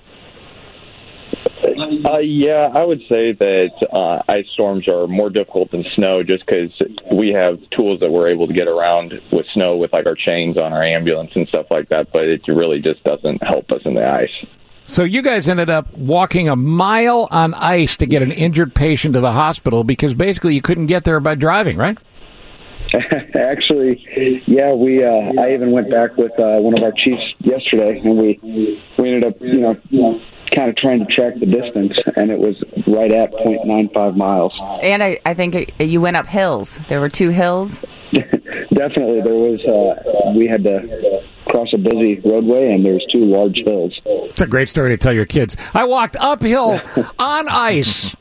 Yeah, I would say that ice storms are more difficult than snow just because we have tools that we're able to get around with snow with like our chains on our ambulance and stuff like that, but it really just doesn't help us in the ice. So you guys ended up walking a mile on ice to get an injured patient to the hospital because basically you couldn't get there by driving, right? Actually, yeah, I even went back with one of our chiefs yesterday, and we ended up, kind of trying to track the distance, and it was right at 0.95 miles. And I think you went up hills. There were 2 hills. Definitely, there was. We had to cross a busy roadway, and there's 2 large hills. It's a great story to tell your kids. I walked uphill on ice.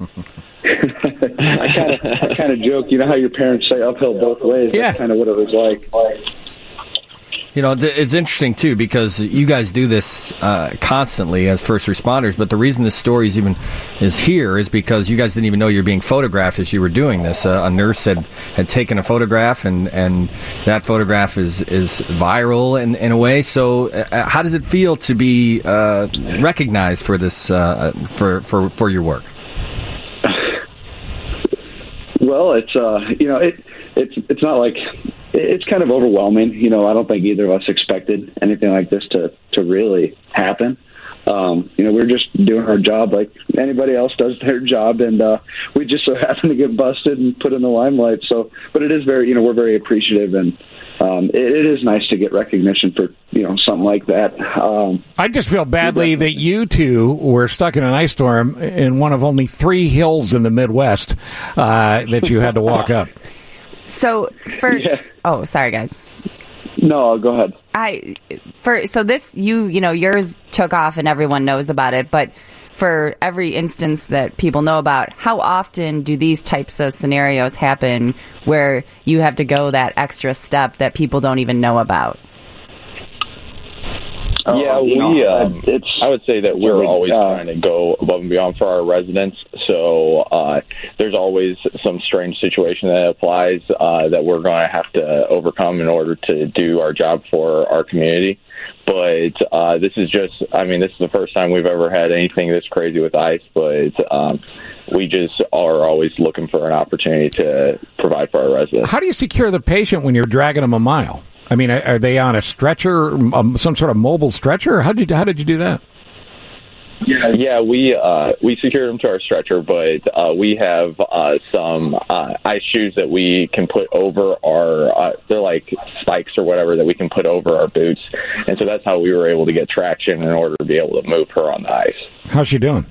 I kind of joke. You know how your parents say uphill both ways? Yeah. That's kind of what it was like. You know, it's interesting, too, because you guys do this constantly as first responders, but the reason this story is here is because you guys didn't even know you were being photographed as you were doing this. A nurse had taken a photograph, and that photograph is viral in a way. So how does it feel to be recognized for this, for your work? Well, it's it's not like it's kind of overwhelming. You know, I don't think either of us expected anything like this to really happen. We're just doing our job like anybody else does their job, and we just so happen to get busted and put in the limelight. So, but it is very, we're very appreciative, and it is nice to get recognition for something like that. I just feel badly that you two were stuck in an ice storm in one of only 3 hills in the Midwest that you had to walk up. So oh, sorry guys. No, go ahead. So this yours took off and everyone knows about it, but for every instance that people know about, how often do these types of scenarios happen where you have to go that extra step that people don't even know about? Yeah, I would say that we're always trying to go above and beyond for our residents. So there's always some strange situation that applies that we're going to have to overcome in order to do our job for our community. But this is the first time we've ever had anything this crazy with ice. But we just are always looking for an opportunity to provide for our residents. How do you secure the patient when you're dragging them a mile? I mean, are they on a stretcher, some sort of mobile stretcher? How did you do that? Yeah, we secured them to our stretcher, but we have some ice shoes that we can put over our. They're like spikes or whatever that we can put over our boots, and so that's how we were able to get traction in order to be able to move her on the ice. How's she doing?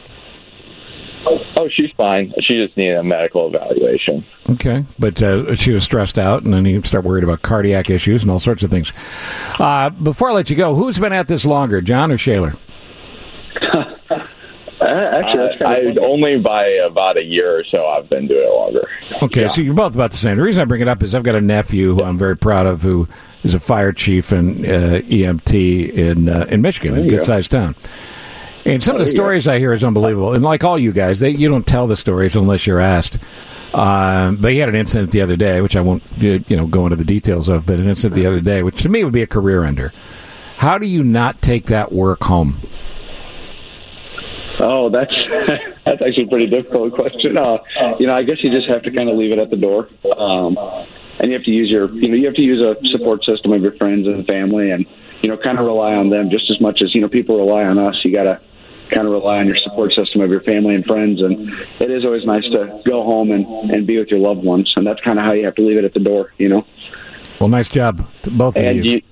Oh, she's fine. She just needed a medical evaluation. Okay, but she was stressed out, and then you start worried about cardiac issues and all sorts of things. Before I let you go, who's been at this longer, John or Shaler? Actually, only by about a year or so I've been doing it longer. Okay, so you're both about the same. The reason I bring it up is I've got a nephew who I'm very proud of who is a fire chief and EMT in Michigan, a good-sized town. And some of the stories I hear is unbelievable. And like all you guys, you don't tell the stories unless you're asked. But he had an incident the other day, which I won't go into the details of, but an incident the other day, which to me would be a career ender. How do you not take that work home? Oh, that's actually a pretty difficult question. I guess you just have to kind of leave it at the door. And you have to use a support system of your friends and family, and kind of rely on them just as much as people rely on us. You got to kind of rely on your support system of your family and friends, and it is always nice to go home and be with your loved ones, and that's kind of how you have to leave it at the door. Well, nice job to both of you.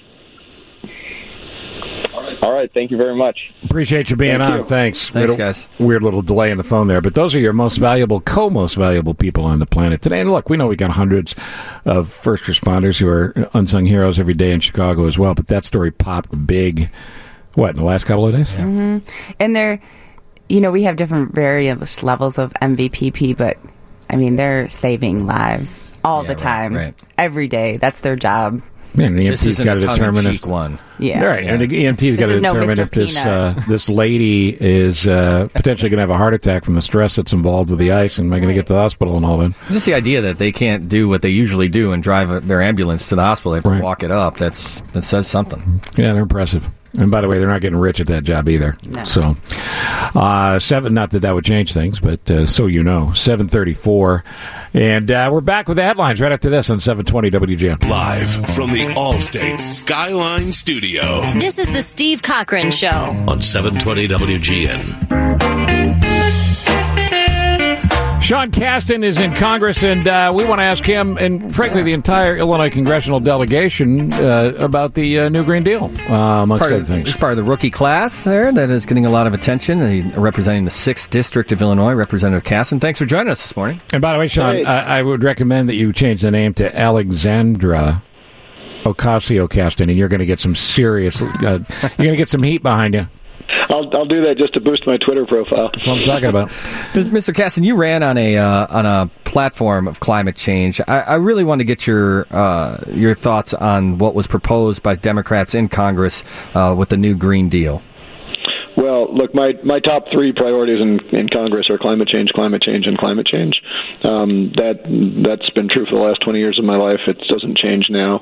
All right, thank you very much. Appreciate you being on. Thanks. Thanks, guys. Weird little delay in the phone there, but those are your most valuable people on the planet today. And look, we know we got hundreds of first responders who are unsung heroes every day in Chicago as well, but that story popped big, in the last couple of days? Yeah. Mm-hmm. And we have different various levels of MVPP, but, they're saving lives all the time, right. Every day. That's their job. Yeah, and the EMT's got to determine if one. Yeah, right. Yeah. And the EMT's got to determine if this lady is potentially going to have a heart attack from the stress that's involved with the ice, and am I going to get to the hospital and all that? Just the idea that they can't do what they usually do and drive their ambulance to the hospital. They have to walk it up. That says something. Yeah, they're impressive. And by the way, they're not getting rich at that job either. No. So, not that would change things, but 7:34. And we're back with the headlines right after this on 720 WGN. Live from the Allstate Skyline Studio. This is the Steve Cochran Show on 720 WGN. Sean Casten is in Congress, and we want to ask him, and frankly, the entire Illinois congressional delegation, about the new Green Deal, amongst other things. He's part of the rookie class there that is getting a lot of attention. Representing the 6th District of Illinois, Representative Casten. Thanks for joining us this morning. And by the way, Sean, I would recommend that you change the name to Alexandra Ocasio-Casten, and you're going to get some serious, you're going to get some heat behind you. I'll do that just to boost my Twitter profile. That's what I'm talking about. Mr. Casten, you ran on a platform of climate change. I really want to get your thoughts on what was proposed by Democrats in Congress with the new Green Deal. Well, look, my top 3 priorities in Congress are climate change, and climate change. That's been true for the last 20 years of my life. It doesn't change now.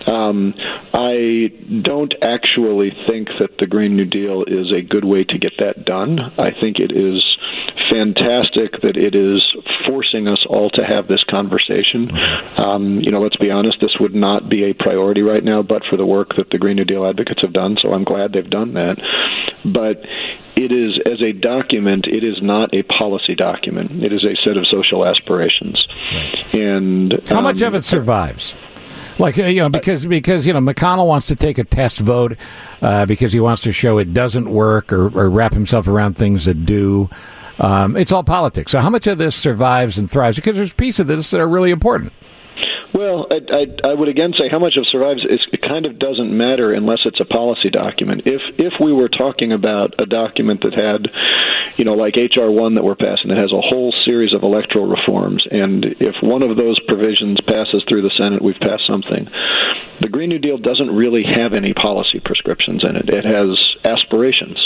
I don't actually think that the Green New Deal is a good way to get that done. I think it is fantastic that it is forcing us all to have this conversation. Let's be honest, this would not be a priority right now, but for the work that the Green New Deal advocates have done, so I'm glad they've done that. But it is, as a document, it is not a policy document. It is a set of social aspirations. Right. And how much of it survives? Like, because McConnell wants to take a test vote because he wants to show it doesn't work or wrap himself around things that do. It's all politics. So how much of this survives and thrives? Because there's pieces of this that are really important. Well, I would again say how much of survives, it kind of doesn't matter unless it's a policy document. If we were talking about a document that had, like H.R. 1 that we're passing, that has a whole series of electoral reforms, and if one of those provisions passes through the Senate, we've passed something. The Green New Deal doesn't really have any policy prescriptions in it. It has aspirations.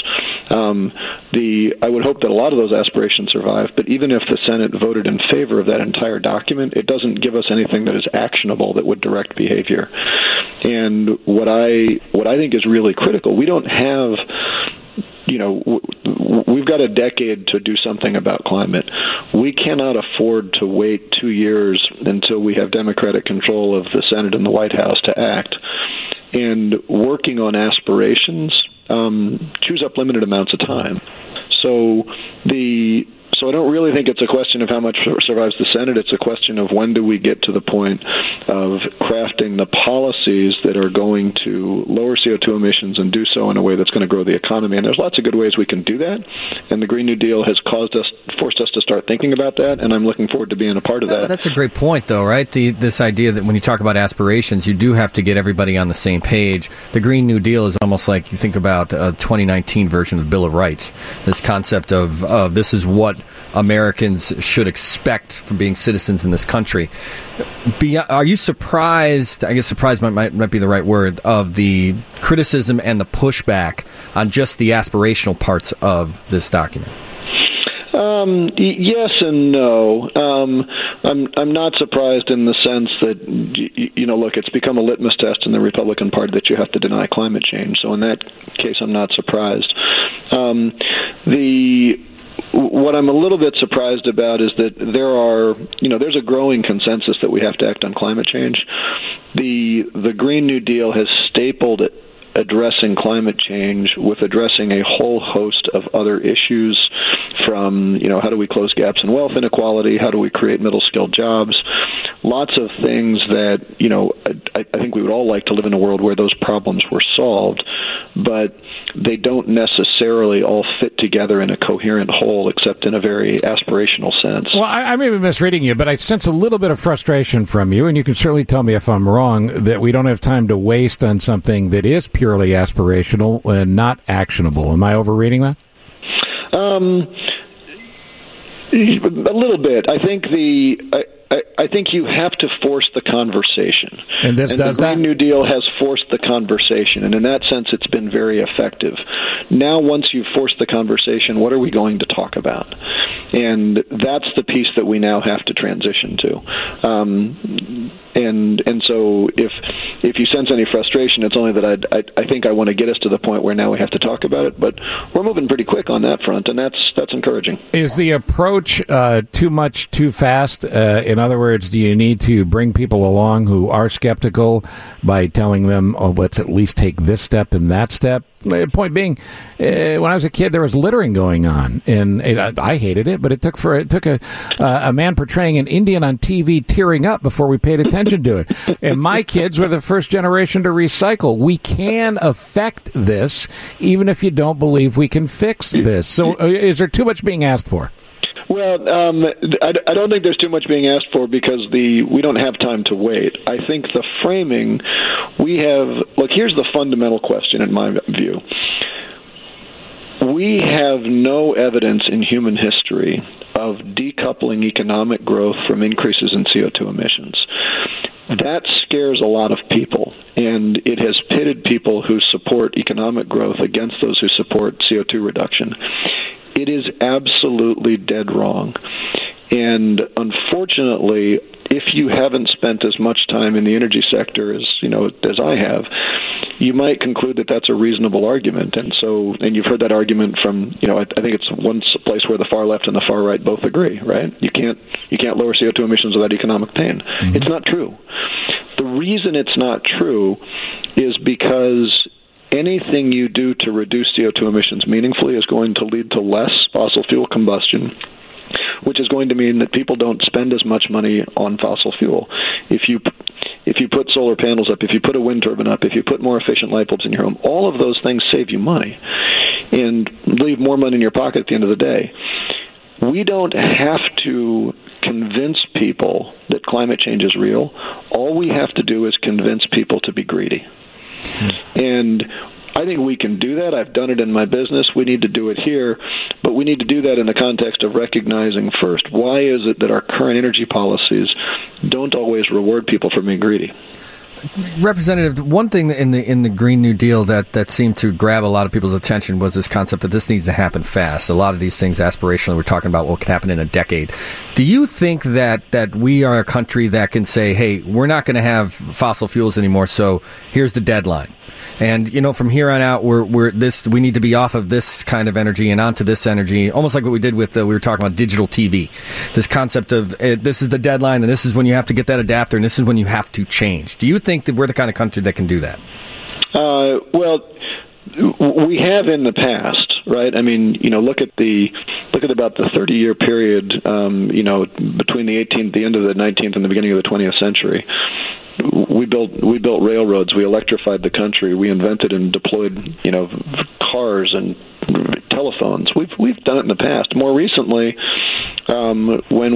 I would hope that a lot of those aspirations survive, but even if the Senate voted in favor of that entire document, it doesn't give us anything that is actionable that would direct behavior. And what I think is really critical, we don't have, we've got a decade to do something about climate. We cannot afford to wait 2 years until we have Democratic control of the Senate and the White House to act. And working on aspirations chews up limited amounts of time. So I don't really think it's a question of how much survives the Senate. It's a question of when do we get to the point of crafting the policies that are going to lower CO2 emissions and do so in a way that's going to grow the economy. And there's lots of good ways we can do that. And the Green New Deal has forced us to start thinking about that. And I'm looking forward to being a part of that. That's a great point, though, right? This idea that when you talk about aspirations, you do have to get everybody on the same page. The Green New Deal is almost like you think about a 2019 version of the Bill of Rights. This concept of this is what Americans should expect from being citizens in this country. Are you surprised, I guess surprised might be the right word, of the criticism and the pushback on just the aspirational parts of this document? Yes and no. I'm not surprised in the sense that, look, it's become a litmus test in the Republican Party that you have to deny climate change. So in that case, I'm not surprised. What I'm a little bit surprised about is that there's a growing consensus that we have to act on climate change. The Green New Deal has stapled addressing climate change with addressing a whole host of other issues, from how do we close gaps in wealth inequality, how do we create middle-skilled jobs, lots of things that I think we would all like to live in a world where those problems were solved, but they don't necessarily all fit together in a coherent whole, except in a very aspirational sense. Well, I may be misreading you, but I sense a little bit of frustration from you, and you can certainly tell me if I'm wrong, that we don't have time to waste on something that is purely aspirational and not actionable. Am I overreading that? A little bit. I think I think you have to force the conversation. And this does that? The Green New Deal has forced the conversation, and in that sense, it's been very effective. Now, once you've forced the conversation, what are we going to talk about? And that's the piece that we now have to transition to. And so if you sense any frustration, it's only that I think I want to get us to the point where now we have to talk about it. But we're moving pretty quick on that front, and that's encouraging. Is the approach too much too fast? In other words, do you need to bring people along who are skeptical by telling them, oh, let's at least take this step and that step? Point being, when I was a kid, there was littering going on, and I hated it. But it took a man portraying an Indian on TV tearing up before we paid attention to it. And my kids were the first generation to recycle. We can affect this, even if you don't believe we can fix this. So, is there too much being asked for? Well, I don't think there's too much being asked for because we don't have time to wait. I think the framing we have. Look, here's the fundamental question in my view. We have no evidence in human history of decoupling economic growth from increases in CO2 emissions. That scares a lot of people, and it has pitted people who support economic growth against those who support CO2 reduction. It is absolutely dead wrong. And unfortunately, if you haven't spent as much time in the energy sector as I have, you might conclude that that's a reasonable argument. And you've heard that argument from, I think it's one place where the far left and the far right both agree, right? You can't lower CO2 emissions without economic pain. Mm-hmm. It's not true. The reason it's not true is because anything you do to reduce CO2 emissions meaningfully is going to lead to less fossil fuel combustion, which is going to mean that people don't spend as much money on fossil fuel. If you put solar panels up, if you put a wind turbine up, if you put more efficient light bulbs in your home, all of those things save you money and leave more money in your pocket at the end of the day. We don't have to convince people that climate change is real. All we have to do is convince people to be greedy. And I think we can do that. I've done it in my business. We need to do it here, but we need to do that in the context of recognizing first, why is it that our current energy policies don't always reward people for being greedy? Representative, one thing in the Green New Deal that seemed to grab a lot of people's attention was this concept that this needs to happen fast. A lot of these things aspirationally we're talking about what can happen in a decade. Do you think that we are a country that can say, hey, we're not going to have fossil fuels anymore, so here's the deadline? And, from here on out, we need to be off of this kind of energy and onto this energy, almost like what we did with, we were talking about digital TV. This concept of this is the deadline and this is when you have to get that adapter and this is when you have to change. Do you think that we're the kind of country that can do that? Well, we have in the past, right? I mean, look at about the 30-year period, between the end of the 19th and the beginning of the 20th century. We built railroads. We electrified the country. We invented and deployed, cars and telephones. We've done it in the past. More recently, when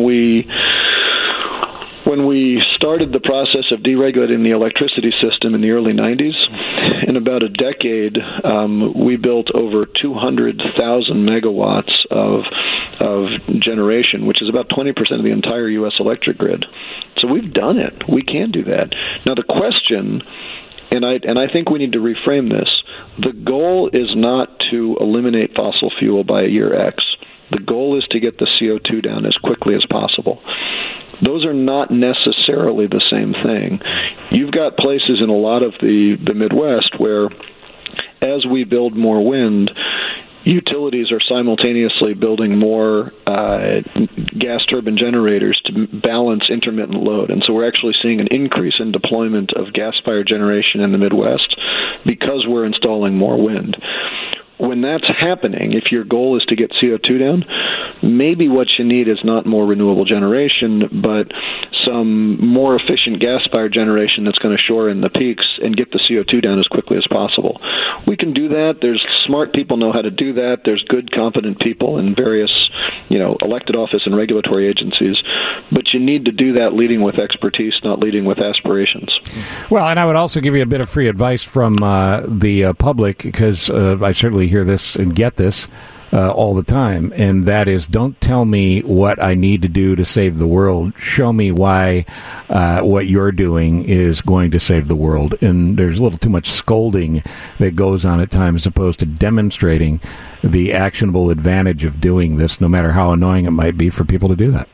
we started the process of deregulating the electricity system in the early 90s, in about a decade, we built over 200,000 megawatts of generation, which is about 20% of the entire U.S. electric grid. So we've done it. We can do that. Now the question, and I think we need to reframe this, the goal is not to eliminate fossil fuel by year X. The goal is to get the CO2 down as quickly as possible. Those are not necessarily the same thing. You've got places in a lot of the Midwest where, as we build more wind, utilities are simultaneously building more gas turbine generators to balance intermittent load. And so we're actually seeing an increase in deployment of gas-fired generation in the Midwest because we're installing more wind. When that's happening, if your goal is to get CO2 down, maybe what you need is not more renewable generation, but some more efficient gas-fired generation that's going to shore in the peaks and get the CO2 down as quickly as possible. We can do that. There's smart people know how to do that. There's good, competent people in various, elected office and regulatory agencies. But you need to do that leading with expertise, not leading with aspirations. Well, and I would also give you a bit of free advice from the public, because I certainly hear this and get this all the time, and that is, don't tell me what I need to do to save the world. Show me why what you're doing is going to save the world. And there's a little too much scolding that goes on at times, as opposed to demonstrating the actionable advantage of doing this, no matter how annoying it might be for people to do that.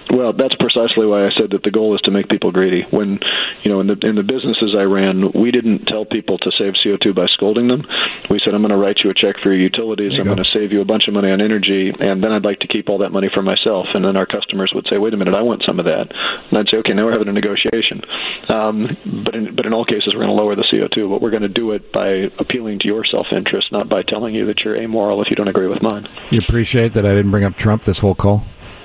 Well, that's precisely why I said that the goal is to make people greedy. When, in the businesses I ran, we didn't tell people to save CO2 by scolding them. We said, I'm going to write you a check for your utilities. I'm going to save you a bunch of money on energy, and then I'd like to keep all that money for myself. And then our customers would say, wait a minute, I want some of that. And I'd say, okay, now we're having a negotiation. But in all cases, we're going to lower the CO2, but we're going to do it by appealing to your self-interest, not by telling you that you're amoral if you don't agree with mine. You appreciate that I didn't bring up Trump this whole call?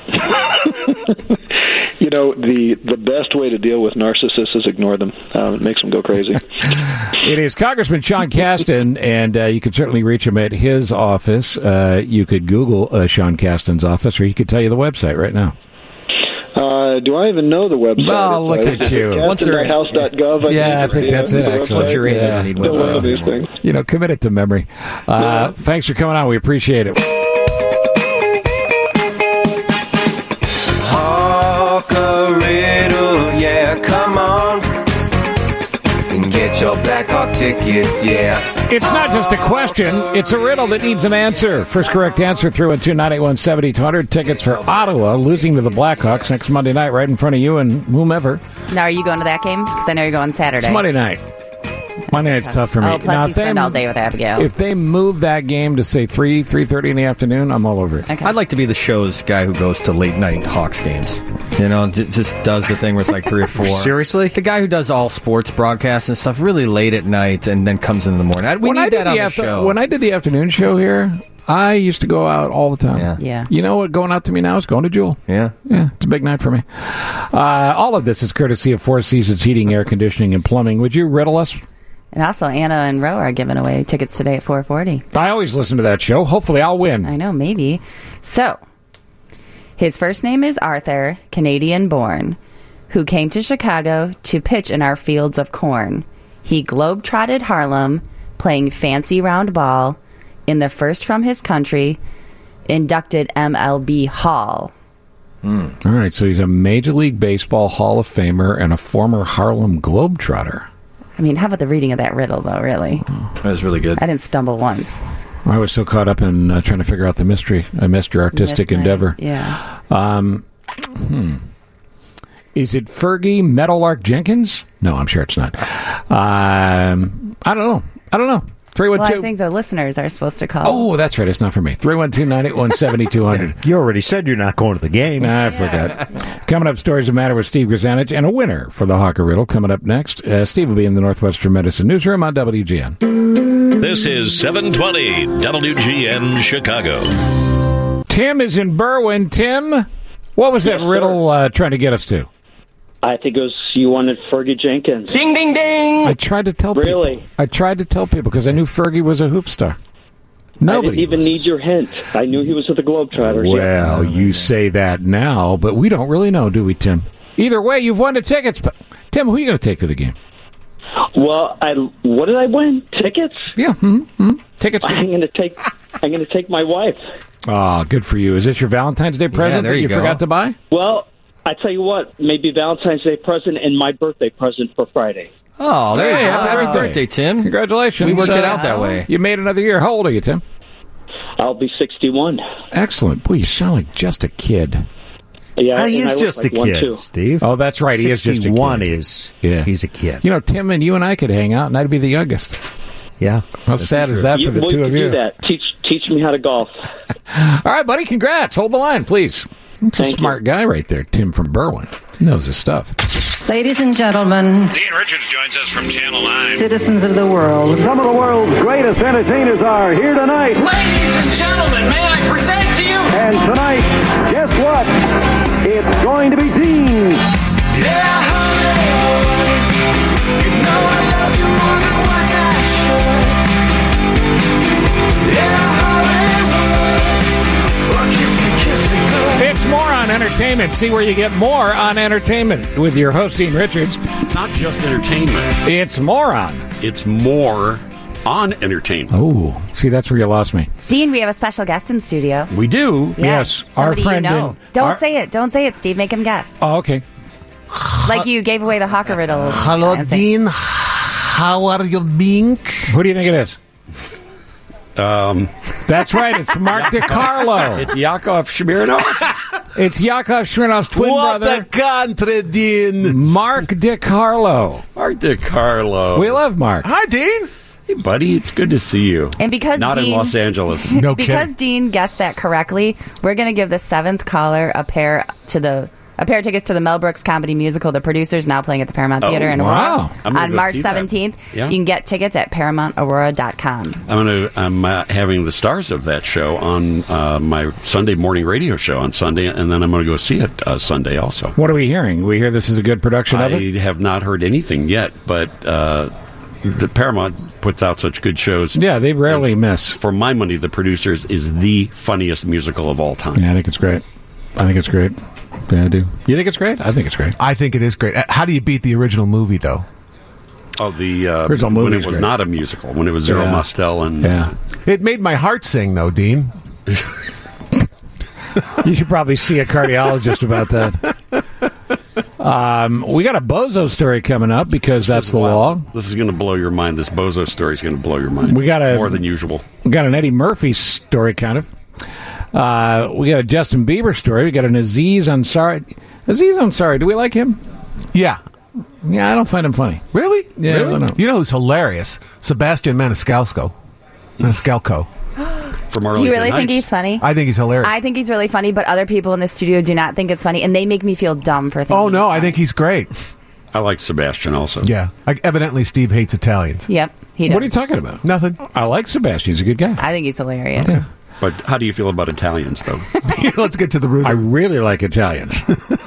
The best way to deal with narcissists is ignore them. It makes them go crazy. It is Congressman Sean Casten, and you can certainly reach him at his office. You could Google Sean Casten's office, or he could tell you the website right now. Do I even know the website? Oh, look at you. House.gov. I think that's it, actually. Once you're in, you need one of these things. Commit it to memory. Thanks for coming on. We appreciate it. Riddle, yeah, come on and get your Blackhawk tickets, yeah. It's not just a question, it's a riddle that needs an answer. First correct answer through into 981-7200. Tickets for Ottawa losing to the Blackhawks next Monday night right in front of you and whomever. Now, are you going to that game? Because I know you're going Saturday. It's Monday night. Monday night's tough for me. Oh, plus you spend all day with Abigail. If they move that game to, say, 3:30 in the afternoon, I'm all over it. Okay. I'd like to be the show's guy who goes to late-night Hawks games. Just does the thing where it's like 3 or 4. Seriously? The guy who does all sports broadcasts and stuff really late at night and then comes in the morning. We need that on the show. When I did the afternoon show here, I used to go out all the time. Yeah. You know what going out to me now is going to Jewel. Yeah. Yeah, it's a big night for me. All of this is courtesy of Four Seasons Heating, Air Conditioning, and Plumbing. Would you riddle us? And also, Anna and Ro are giving away tickets today at 4:40. I always listen to that show. Hopefully, I'll win. I know, maybe. So, his first name is Arthur, Canadian-born, who came to Chicago to pitch in our fields of corn. He globe-trotted Harlem, playing fancy round ball, in the first from his country, inducted MLB Hall. All right, so he's a Major League Baseball Hall of Famer and a former Harlem Globetrotter. I mean, how about the reading of that riddle, though, really? That was really good. I didn't stumble once. I was so caught up in trying to figure out the mystery. I missed your artistic endeavor. Yeah. Is it Fergie Meadowlark Jenkins? No, I'm sure it's not. I don't know. 312. Well, I think the listeners are supposed to call. Oh, that's right. It's not for me. 312-981-7200. You already said you're not going to the game. I forgot. Coming up, Stories That Matter with Steve Grzanich and a winner for the Hawker Riddle coming up next. Steve will be in the Northwestern Medicine Newsroom on WGN. This is 720 WGN Chicago. Tim is in Berwyn. Tim, what was that riddle trying to get us to? I think it was you wanted Fergie Jenkins. Ding, ding, ding. I tried to tell people. I tried to tell people because I knew Fergie was a hoop star. Nobody I didn't even need your hint. I knew he was with the Globetrotters. Well, you say that now, but we don't really know, do we, Tim? Either way, you've won the tickets. But Tim, who are you going to take to the game? Well, what did I win? Tickets? Yeah, tickets. I'm going to take my wife. Oh, good for you. Is this your Valentine's Day present that you forgot to buy? Well, I tell you what, maybe Valentine's Day present and my birthday present for Friday. Oh, there you go. Happy birthday, Tim. Congratulations. We worked it out that way. You made another year. How old are you, Tim? I'll be 61. Excellent. Boy, you sound like just a kid. Yeah, he is just a kid, Steve. Oh, that's right. He is just a kid. 61 he's a kid. You know, Tim and you and I could hang out, and I'd be the youngest. Yeah. How sad is that for the two of you? Do that. Teach me how to golf. All right, buddy. Congrats. Hold the line, please. It's a smart guy right there, Tim from Berwyn. He knows his stuff. Ladies and gentlemen, Dean Richards joins us from Channel 9. Citizens of the world. Some of the world's greatest entertainers are here tonight. Ladies and gentlemen, may I present to you? And tonight, guess what? It's going to be Dean. Yeah, Hollywood. You know I love you more than what I should. Yeah, Hollywood. Well, kiss me good. It's more on entertainment. See where you get more on entertainment with your host, Dean Richards. Not just entertainment. It's more on. It's more on entertainment. Oh, see, that's where you lost me. Dean, we have a special guest in studio. We do? Yes. Somebody our friend. you know. Don't say it. Don't say it, Steve. Make him guess. Oh, okay. Like you gave away the Hawker riddle. Hello, Dean. How are you being? Who do you think it is? That's right. It's Mark DiCarlo. It's Yakov Smirnoff. It's Yakov Smirnoff's twin brother. What a country, Dean. Mark DiCarlo. Mark DiCarlo. We love Mark. Hi, Dean. Hey, buddy, it's good to see you. And because Not Dean, in Los Angeles. No because kidding. Dean guessed that correctly, we're going to give the 7th caller a pair of tickets to the Mel Brooks comedy musical The Producers, now playing at the Paramount Theater in Aurora I'm gonna on go March see that. 17th. Yeah. You can get tickets at ParamountAurora.com. I'm having the stars of that show on my Sunday morning radio show on Sunday, and then I'm going to go see it Sunday also. What are we hearing? We hear this is a good production of it? I have not heard anything yet, but the Paramount puts out such good shows. Yeah, they rarely miss. For my money, The Producers is the funniest musical of all time. Yeah, I think it's great. Yeah, I do. You think it's great? I think it's great. I think it is great. How do you beat the original movie, though? Oh, the Original movie when it is was great. not a musical, when it was Zero Yeah. Mostel and Yeah. It made my heart sing, though, Dean. You should probably see a cardiologist about that. We got a Bozo story coming up because that's the law. This is going to blow your mind. This Bozo story is going to blow your mind. We got more than usual. We got an Eddie Murphy story, kind of. We got a Justin Bieber story. We got an Aziz Ansari. Aziz Ansari, do we like him? Yeah. Yeah, I don't find him funny. Really? Yeah, Really? I don't know. You know who's hilarious? Sebastian Maniscalco. From Do Arlington you really think Heights. he's funny? I think he's hilarious. I think he's really funny, but other people in the studio do not think it's funny, and they make me feel dumb for thinking. Oh, no, I think he's great. I like Sebastian also. Yeah. Evidently, Steve hates Italians. Yep, he does. What are you talking about? Nothing. I like Sebastian. He's a good guy. I think he's hilarious. Yeah. But how do you feel about Italians, though? Let's get to the root. I really like Italians.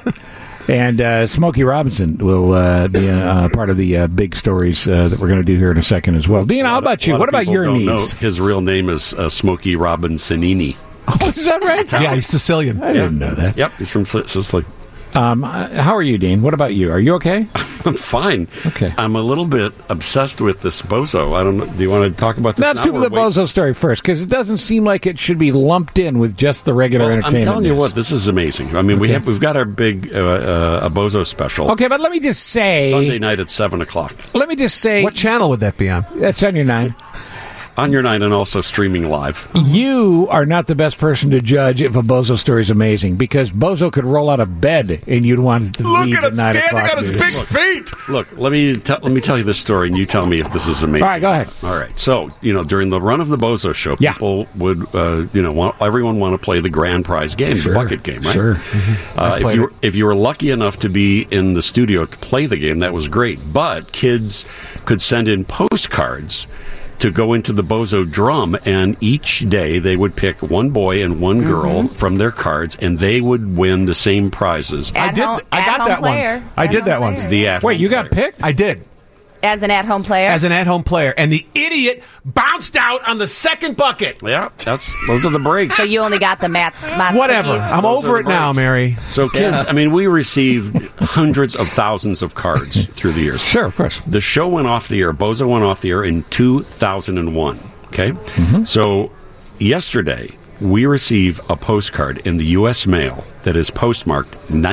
And Smokey Robinson will be a part of the big stories that we're going to do here in a second as well. Dean, how about you? What about your needs? His real name is Smokey Robinsonini. Oh, is that right? Yeah, he's Sicilian. I didn't know that. Yep, he's from Sicily. How are you, Dean? What about you? Are you okay? I'm fine. Okay. I'm a little bit obsessed with this bozo. I don't know. Do you want to talk about this? Let's now do or the wait? bozo story first, because it doesn't seem like it should be lumped in with just the regular Well, I'm entertainment. telling you news. what, this is amazing. I mean, Okay. we've got our big a bozo special. Okay, but let me just say, Sunday night at 7:00 let me just say, What channel would that be on? that's on your 9. on your 9 and also streaming live. You are not the best person to judge if a bozo story is amazing, because bozo could roll out of bed and you'd want it to leave at 9 o'clock. feet. Look, let me tell you this story, and you tell me if this is amazing. All right, go ahead. All right. So, during the run of the Bozo Show, Yeah. people would, everyone want to play the grand prize game, Sure. the bucket game, right? Sure. If you were lucky enough to be in the studio to play the game, that was great. But kids could send in postcards to go into the Bozo drum, and each day they would pick one boy and one girl from their cards, and they would win the same prizes. I got that once. I did that once. Wait, you got picked? I did. As an at-home player? As an at-home player. And the idiot bounced out on the second bucket. Yeah, those are the breaks. So you only got the Matt's Whatever. cookies? I'm Those are over the it now, breaks. Mary. So, kids, I mean, we received hundreds of thousands of cards through the years. Sure, of course. The show went off the air. Bozo went off the air in 2001. Okay? So, yesterday, we received a postcard in the U.S. mail that is postmarked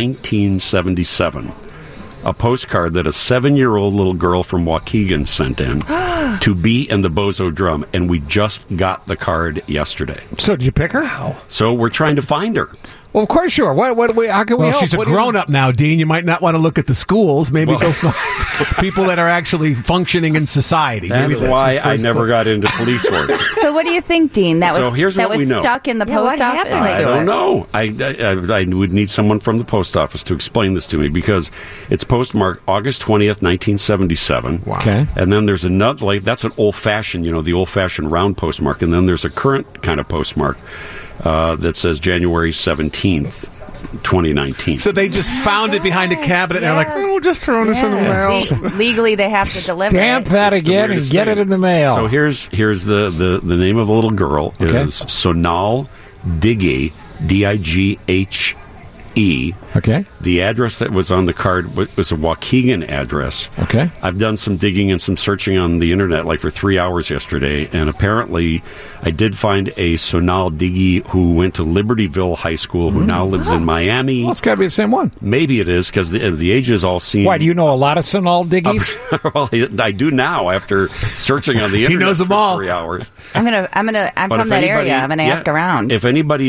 1977. A postcard that a 7-year-old little girl from Waukegan sent in to be in the Bozo drum, and we just got the card yesterday. So did you pick her? So we're trying to find her. Well, of course you are. How can we Well, help? she's a What do you- grown-up now, Dean. You might not want to look at the schools. Maybe go find people that are actually functioning in society. That's Maybe why your I first never book. got into police work. So what do you think, Dean? That So was here's that what was we know. stuck in the post office? I don't know. I would need someone from the post office to explain this to me, because it's postmarked August 20th, 1977. Wow. Okay. And then there's another, like, that's an old-fashioned, the old-fashioned round postmark. And then there's a current kind of postmark that says January 17th, 2019. So they just found it behind a cabinet, and they're like, oh, just throw this in the mail. Legally, they have to deliver Stamp it. that It's the again and weirdest get thing. it in the mail. So here's the name of the little girl. It Okay. is Sonal Diggy, Dighe, E. Okay. The address that was on the card was a Waukegan address. Okay. I've done some digging and some searching on the internet, like for 3 hours yesterday, and apparently I did find a Sonal Diggy who went to Libertyville High School, who now lives in Miami. Well, it's got to be the same one. Maybe it is, because the ages all seem... Why, do you know a lot of Sonal Diggies? Well, I do now after searching on the internet. He knows them all. 3 hours. I'm But from if that anybody- area. I'm gonna ask around. If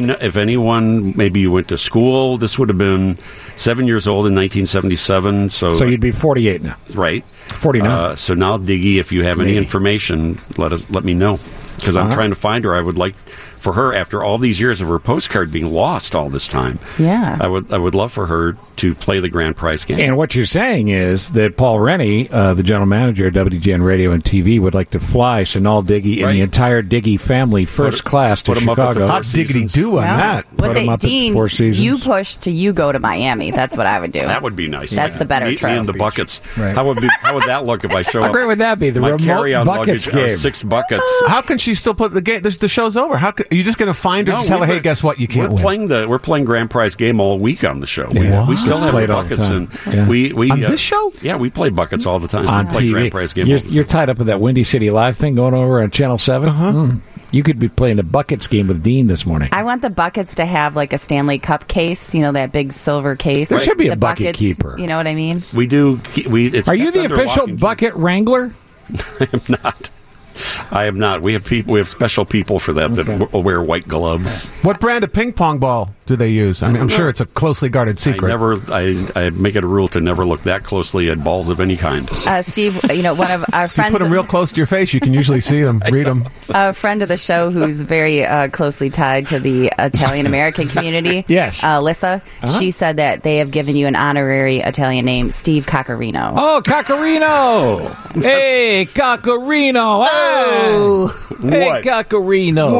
anyone, maybe you went to school, this would have been 7 years old in 1977. So you'd be 48 now. Right. 49. So now, Diggy, if you have any information, let me know, because I'm trying to find her. I would like for her, after all these years of her postcard being lost all this time. Yeah. I would love for her to play the grand prize game. And what you're saying is that Paul Rennie, the general manager of WGN Radio and TV, would like to fly Sonal Diggy and the entire Diggy family first class to put 'em up at the Chicago. Four Hot diggity do on that. What Put 'em up at Dean, Four Seasons. you push to you go to Miami. That's what I would do. That would be nice. That's the better Me trip. and the buckets. Right. How would that look if I show How up? great would that be? The My remote carry-on buckets luggage are game. 6 buckets. How can she still put the game? The show's over. How are you just going to find her No, and tell her, we hey, were- guess what? You can't We're win. playing grand prize game all week on the show. Yeah. We still It's have played the all the buckets, time. and Yeah. we On this show? Yeah, we play buckets all the time. On we play TV. grand prize game. You're tied up with that Windy City Live thing going over on Channel 7? You could be playing the buckets game with Dean this morning. I want the buckets to have like a Stanley Cup case, that big silver case. There should be a The bucket buckets, keeper. You know what I mean? We do. It's Are you kept the under official lock and key. bucket wrangler? I am not. I am not. We have people. We have special people for that will wear white gloves. What brand of ping pong ball do they use? I mean, I'm sure it's a closely guarded secret. I make it a rule to never look that closely at balls of any kind. Steve, one of our If you friends, put them real close to your face, you can usually see them, read them. a friend of the show who's very closely tied to the Italian American community. Yes. Lissa. She said that they have given you an honorary Italian name, Steve Coccarino. Oh, Coccarino! Hey, Coccarino! Oh, hey, What? Coccarino!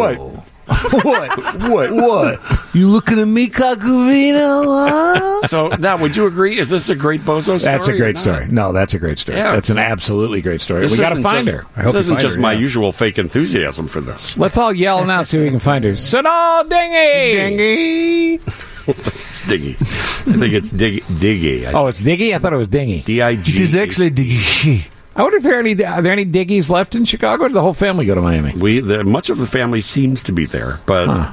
What? What? You looking at me, Coccarino? So now, would you agree? Is this a great bozo story? That's a or great not? story. No, that's a great story. Yeah. That's an absolutely great story. This We got to isn't find just- her. This isn't just my usual fake enthusiasm for this. Let's all yell now, see if we can find her. Sonal Dingy! It's Diggy. I think it's Diggy. Oh, it's Diggy? I thought it was Dingy. D-I-G. It is actually Diggy. I wonder if are there any Diggies left in Chicago, or did the whole family go to Miami? Much of the family seems to be there, but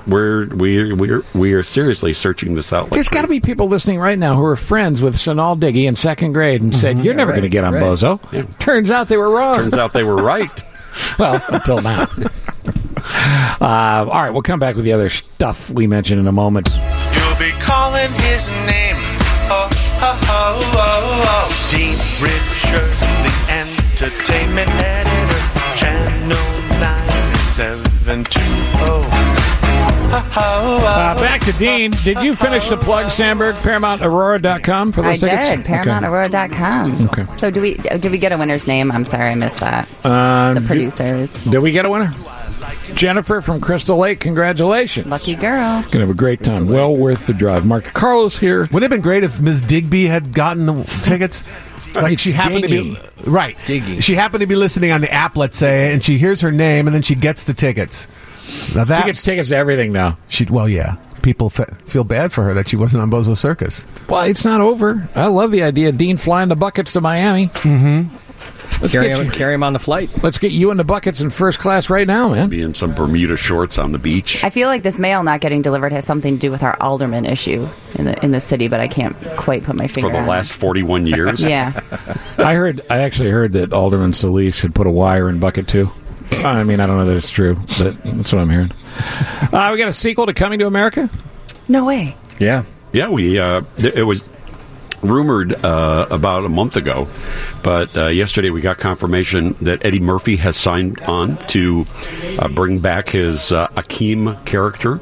we are seriously searching this out. There's got to be people listening right now who are friends with Sonal Diggy in second grade and said, "You're never going to get on Bozo." Yeah. Turns out they were wrong. Turns out they were right. Well, until now. All right, we'll come back with the other stuff we mentioned in a moment. You'll be calling his name. Oh, oh, oh, oh, oh. Dean Richard, the entertainment editor. Channel 9720. Oh, oh, oh. Back to Dean. Did you finish the plug, Sandberg? ParamountAurora.com for I those tickets? did. ParamountAurora.com. Okay. So did we get a winner's name? I'm sorry, I missed that. The producers. Did we get a winner? Jennifer from Crystal Lake, congratulations. Lucky girl. Going to have a great time. Well worth the drive. Mark Carlos here. Wouldn't it have been great if Ms. Digby had gotten the tickets? Like she happened to be right. Diggy. She happened to be listening on the app, let's say, and she hears her name, and then she gets the tickets. Now that She gets tickets to everything now. Yeah. People feel bad for her that she wasn't on Bozo Circus. Well, it's not over. I love the idea of Dean flying the buckets to Miami. Mm-hmm. Carry him on the flight. Let's get you in the buckets in first class right now, man. Be in some Bermuda shorts on the beach. I feel like this mail not getting delivered has something to do with our alderman issue in the city, but I can't quite put my finger For the on last 41 years. Yeah. I actually heard that Alderman Solis had put a wire in bucket 2. I mean, I don't know that it's true, but that's what I'm hearing. We got a sequel to Coming to America? No way. Yeah. Yeah, it was rumored about a month ago, but yesterday we got confirmation that Eddie Murphy has signed on to bring back his Akeem character.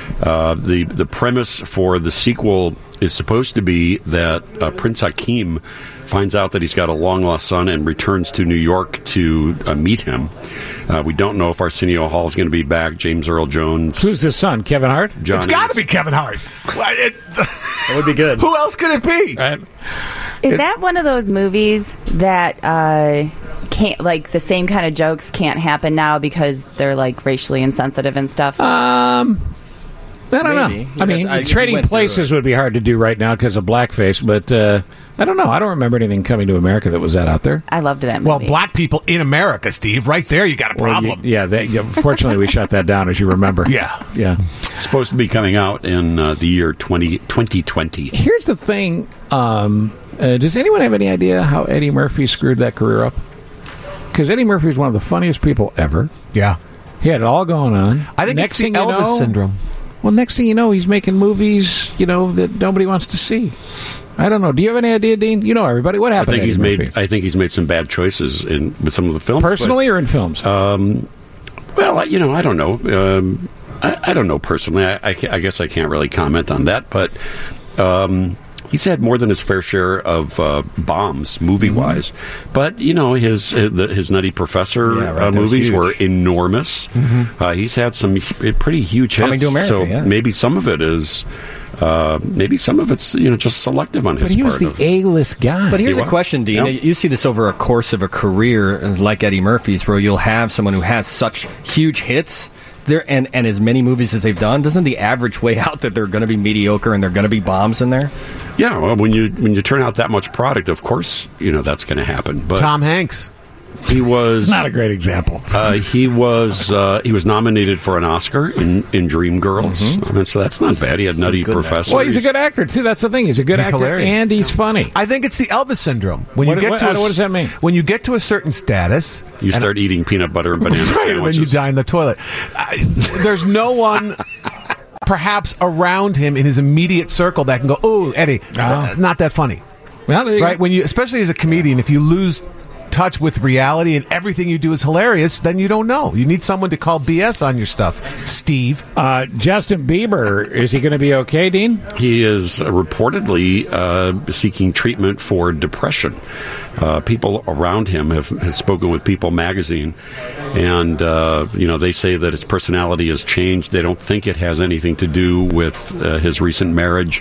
The premise for the sequel is supposed to be that Prince Akeem finds out that he's got a long-lost son and returns to New York to meet him. We don't know if Arsenio Hall is going to be back. James Earl Jones. Who's his son? Kevin Hart? It's got to be Kevin Hart. That would be good. Who else could it be? Is that one of those movies that can't, like, the same kind of jokes can't happen now because they're like racially insensitive and stuff? I don't know. I mean, trading places would be hard to do right now because of blackface, but I don't know. I don't remember anything coming to America that was that out there. I loved that movie. Well, black people in America, Steve. Right there, you got a problem. Fortunately, we shut that down, as you remember. Yeah. It's supposed to be coming out in the year 2020. Here's the thing. Does anyone have any idea how Eddie Murphy screwed that career up? Because Eddie Murphy is one of the funniest people ever. Yeah. He had it all going on. I think it's the Elvis syndrome. Well, next thing you know, he's making movies, that nobody wants to see. I don't know. Do you have any idea, Dean? You know everybody. What happened? I think he's made some bad choices with some of the films. Personally, or in films? Well, I don't know. I don't know personally. I guess I can't really comment on that. But he's had more than his fair share of bombs, movie-wise. Mm-hmm. But, his Nutty Professor movies were enormous. Mm-hmm. He's had some pretty huge hits. Coming to America, so maybe some of it is... maybe some of it's just selective on his part. But he was the A-list guy. But here's a question, Dean. Yep. You see this over a course of a career like Eddie Murphy's, where you'll have someone who has such huge hits and as many movies as they've done. Doesn't the average way out that they're going to be mediocre and they're going to be bombs in there? Yeah, well, when you turn out that much product, of course, that's going to happen. But Tom Hanks. He was not a great example. He was nominated for an Oscar in Dreamgirls. Mm-hmm. I mean, so that's not bad. He had Nutty Professor. Well, he's a good actor too. That's the thing. He's a good actor, hilarious. And he's funny. I think it's the Elvis syndrome. What does that mean? When you get to a certain status, you start eating peanut butter and banana sandwiches, and then you die in the toilet. There's no one. Perhaps around him in his immediate circle that can go, oh, Eddie, not that funny. Well, right? When you, especially as a comedian, if you lose touch with reality and everything you do is hilarious, then you don't know. You need someone to call BS on your stuff. Steve. Justin Bieber, is he going to be okay, Dean? He is reportedly seeking treatment for depression. People around him have spoken with People magazine, and they say that his personality has changed. They don't think it has anything to do with his recent marriage.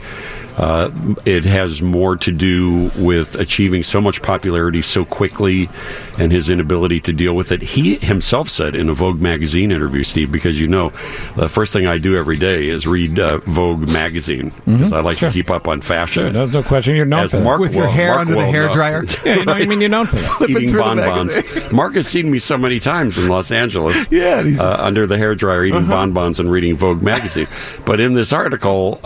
It has more to do with achieving so much popularity so quickly and his inability to deal with it. He himself said in a Vogue magazine interview, Steve, because the first thing I do every day is read Vogue magazine, because I like to keep up on fashion. Sure, no question. You're known for that. With your hair under the hairdryer? Yeah, right. You're known for that. Eating bonbons. Mark has seen me so many times in Los Angeles under the hairdryer eating bonbons and reading Vogue magazine. But in this article...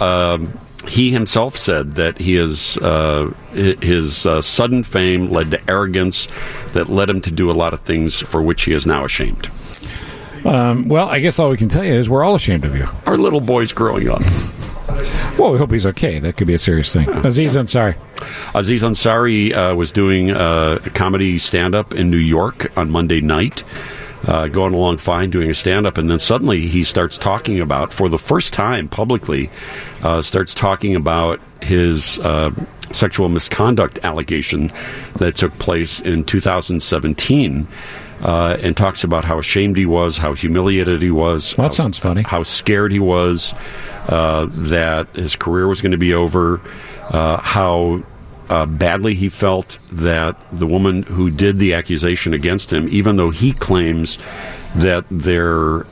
he himself said that his sudden fame led to arrogance that led him to do a lot of things for which he is now ashamed. Well, I guess all we can tell you is we're all ashamed of you. Our little boy's growing up. Well, we hope he's okay. That could be a serious thing. Aziz Ansari. Aziz Ansari was doing a comedy stand-up in New York on Monday night. Going along fine, doing a stand-up, and then suddenly he starts talking about, for the first time publicly, starts talking about his sexual misconduct allegation that took place in 2017, and talks about how ashamed he was, how humiliated he was. Well, that sounds funny. How scared he was that his career was going to be over, how... badly he felt that the woman who did the accusation against him, even though he claims that their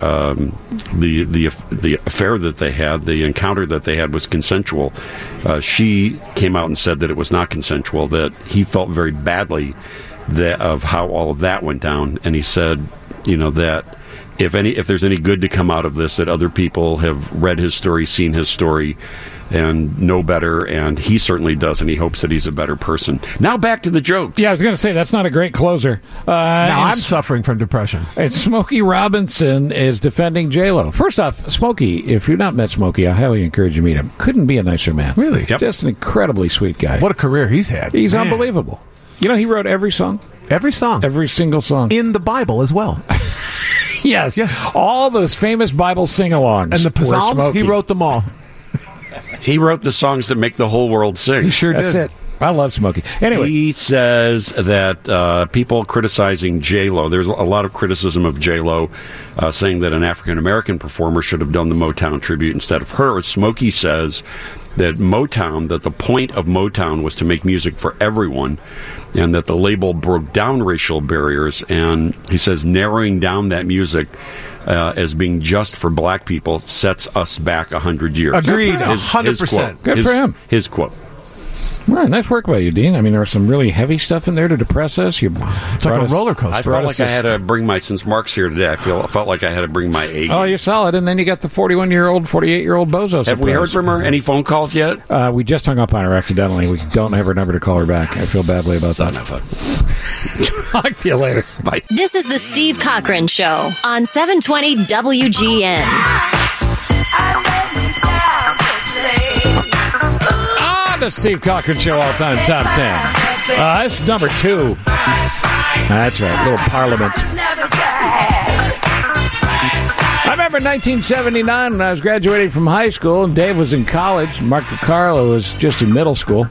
the affair that they had, the encounter that they had was consensual, she came out and said that it was not consensual, that he felt very badly of how all of that went down. And he said, that if there's any good to come out of this, that other people have read his story, seen his story, and know better, and he certainly does, and he hopes that he's a better person. Now back to the jokes. Yeah, I was going to say, that's not a great closer. Now I'm suffering from depression. And Smokey Robinson is defending J-Lo. First off, Smokey, if you've not met Smokey, I highly encourage you to meet him. Couldn't be a nicer man. Really? Yep. Just an incredibly sweet guy. What a career he's had. He's unbelievable. He wrote every song. Every song. Every single song. In the Bible as well. Yes. Yeah. All those famous Bible sing-alongs. And the Psalms, he wrote them all. He wrote the songs that make the whole world sing. He sure did. That's it. I love Smokey. Anyway. He says that people criticizing J-Lo, there's a lot of criticism of J-Lo, saying that an African-American performer should have done the Motown tribute instead of her. Smokey says that the point of Motown was to make music for everyone, and that the label broke down racial barriers. And he says narrowing down that music as being just for black people sets us back 100 years. Agreed, 100%. Good for him. His quote. All right, nice work by you, Dean. I mean, there was some really heavy stuff in there to depress us. It's like a roller coaster. I felt like I had to bring since Mark's here today, I felt like I had to bring my A. Oh, you're solid. And then you got the 41-year-old, 48-year-old bozo. Have we heard from her? Any phone calls yet? We just hung up on her accidentally. We don't have her number to call her back. I feel badly about that. Talk to you later. Bye. This is the Steve Cochran Show on 720 WGN. The Steve Cochran Show all-time top 10. This is number 2. That's right, little Parliament. I remember 1979 when I was graduating from high school and Dave was in college. Mark DiCarlo was just in middle school.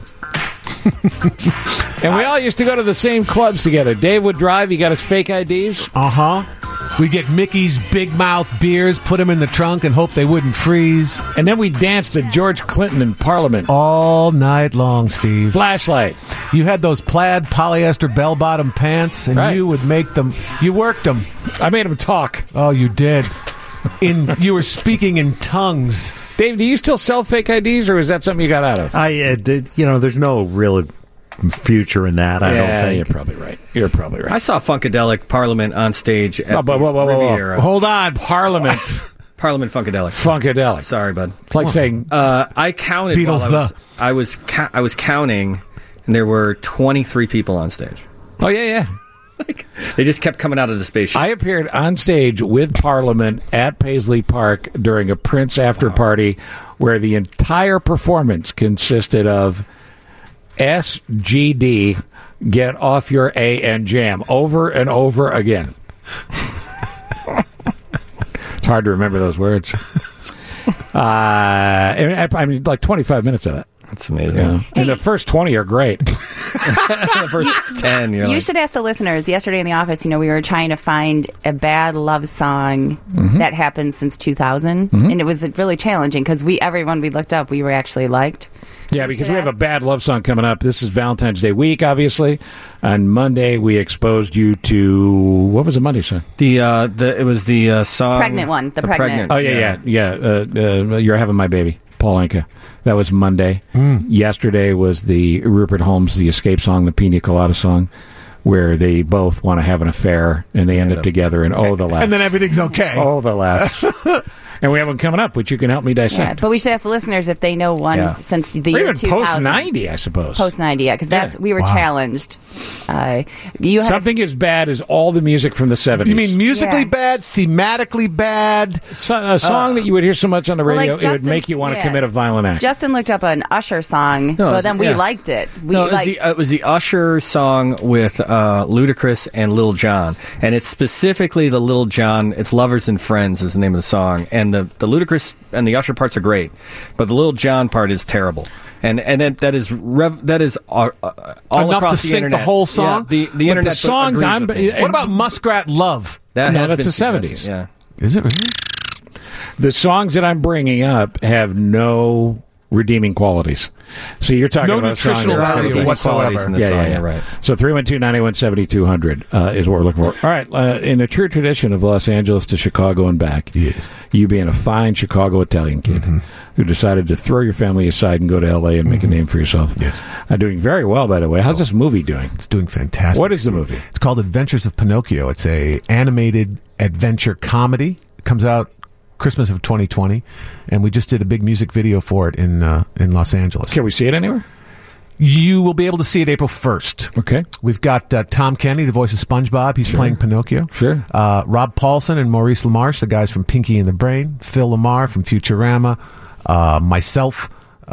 And we all used to go to the same clubs together. Dave would drive. He got his fake IDs. We'd get Mickey's Big Mouth beers, put them in the trunk, and hope they wouldn't freeze. And then we danced to George Clinton in Parliament. All night long, Steve. Flashlight. You had those plaid polyester bell-bottom pants, and you would make them... You worked them. I made them talk. Oh, you did. You were speaking in tongues. Dave, do you still sell fake IDs, or is that something you got out of? There's no real future in that, I don't think. You're probably right. I saw Funkadelic Parliament on stage at Riviera. Hold on. Parliament Funkadelic. Sorry, bud. It's like saying I counted Beatles I was counting, and there were 23 people on stage. Oh, yeah. They just kept coming out of the spaceship. I appeared on stage with Parliament at Paisley Park during a Prince after party where the entire performance consisted of SGD, get off your A and jam, over and over again. It's hard to remember those words. I mean, like 25 minutes of it. That's amazing. Yeah. And the first 20 are great. The first 10, you should ask the listeners. Yesterday in the office, we were trying to find a bad love song that happened since 2000, and it was really challenging because everyone we looked up, we were actually liked. Yeah, because we have a bad love song coming up. This is Valentine's Day week, obviously. On Monday, we exposed you to... What was the Monday song? It was the song... Pregnant one. The pregnant. Oh, yeah. You're Having My Baby. Paul Anka. That was Monday. Yesterday was the Rupert Holmes, the Escape song, the Pina Colada song, where they both want to have an affair, and they end up together, and the laughs. And then everything's okay. Oh, the laughs. And we have one coming up, which you can help me dissect. Yeah, but we should ask the listeners if they know one since the year 2000. Post-90, I suppose. Post-90, yeah, because we were challenged. Something as bad as all the music from the 70s. You mean musically bad, thematically bad? A song that you would hear so much on the radio, it would make you want to commit a violent act. Justin looked up an Usher song, but then we liked it. It was the Usher song with Ludacris and Lil Jon. And it's specifically the Lil Jon, it's Lovers and Friends is the name of the song. And the Ludacris and the Usher parts are great, but the Lil Jon part is terrible. And that is all enough across to the sink internet. the whole song. Yeah, the internet. The songs what about Muskrat Love? That's the 70s. Yeah, is it really? The songs that I'm bringing up have no redeeming qualities. So you're talking about nutritional value whatsoever. In the song, right. So 312-981-7200 is what we're looking for. All right, in a true tradition of Los Angeles to Chicago and back, you being a fine Chicago Italian kid who decided to throw your family aside and go to L.A. and make a name for yourself. Yes. Doing very well, by the way. How's this movie doing? It's doing fantastic. What is the movie? It's called Adventures of Pinocchio. It's a animated adventure comedy. It comes out Christmas of 2020, and we just did a big music video for it in Los Angeles. Can we see it anywhere? You will be able to see it April 1st. Okay. We've got Tom Kenny, the voice of SpongeBob. He's playing Pinocchio. Sure. Rob Paulson and Maurice LaMarche, the guys from Pinky and the Brain. Phil Lamar from Futurama. Myself.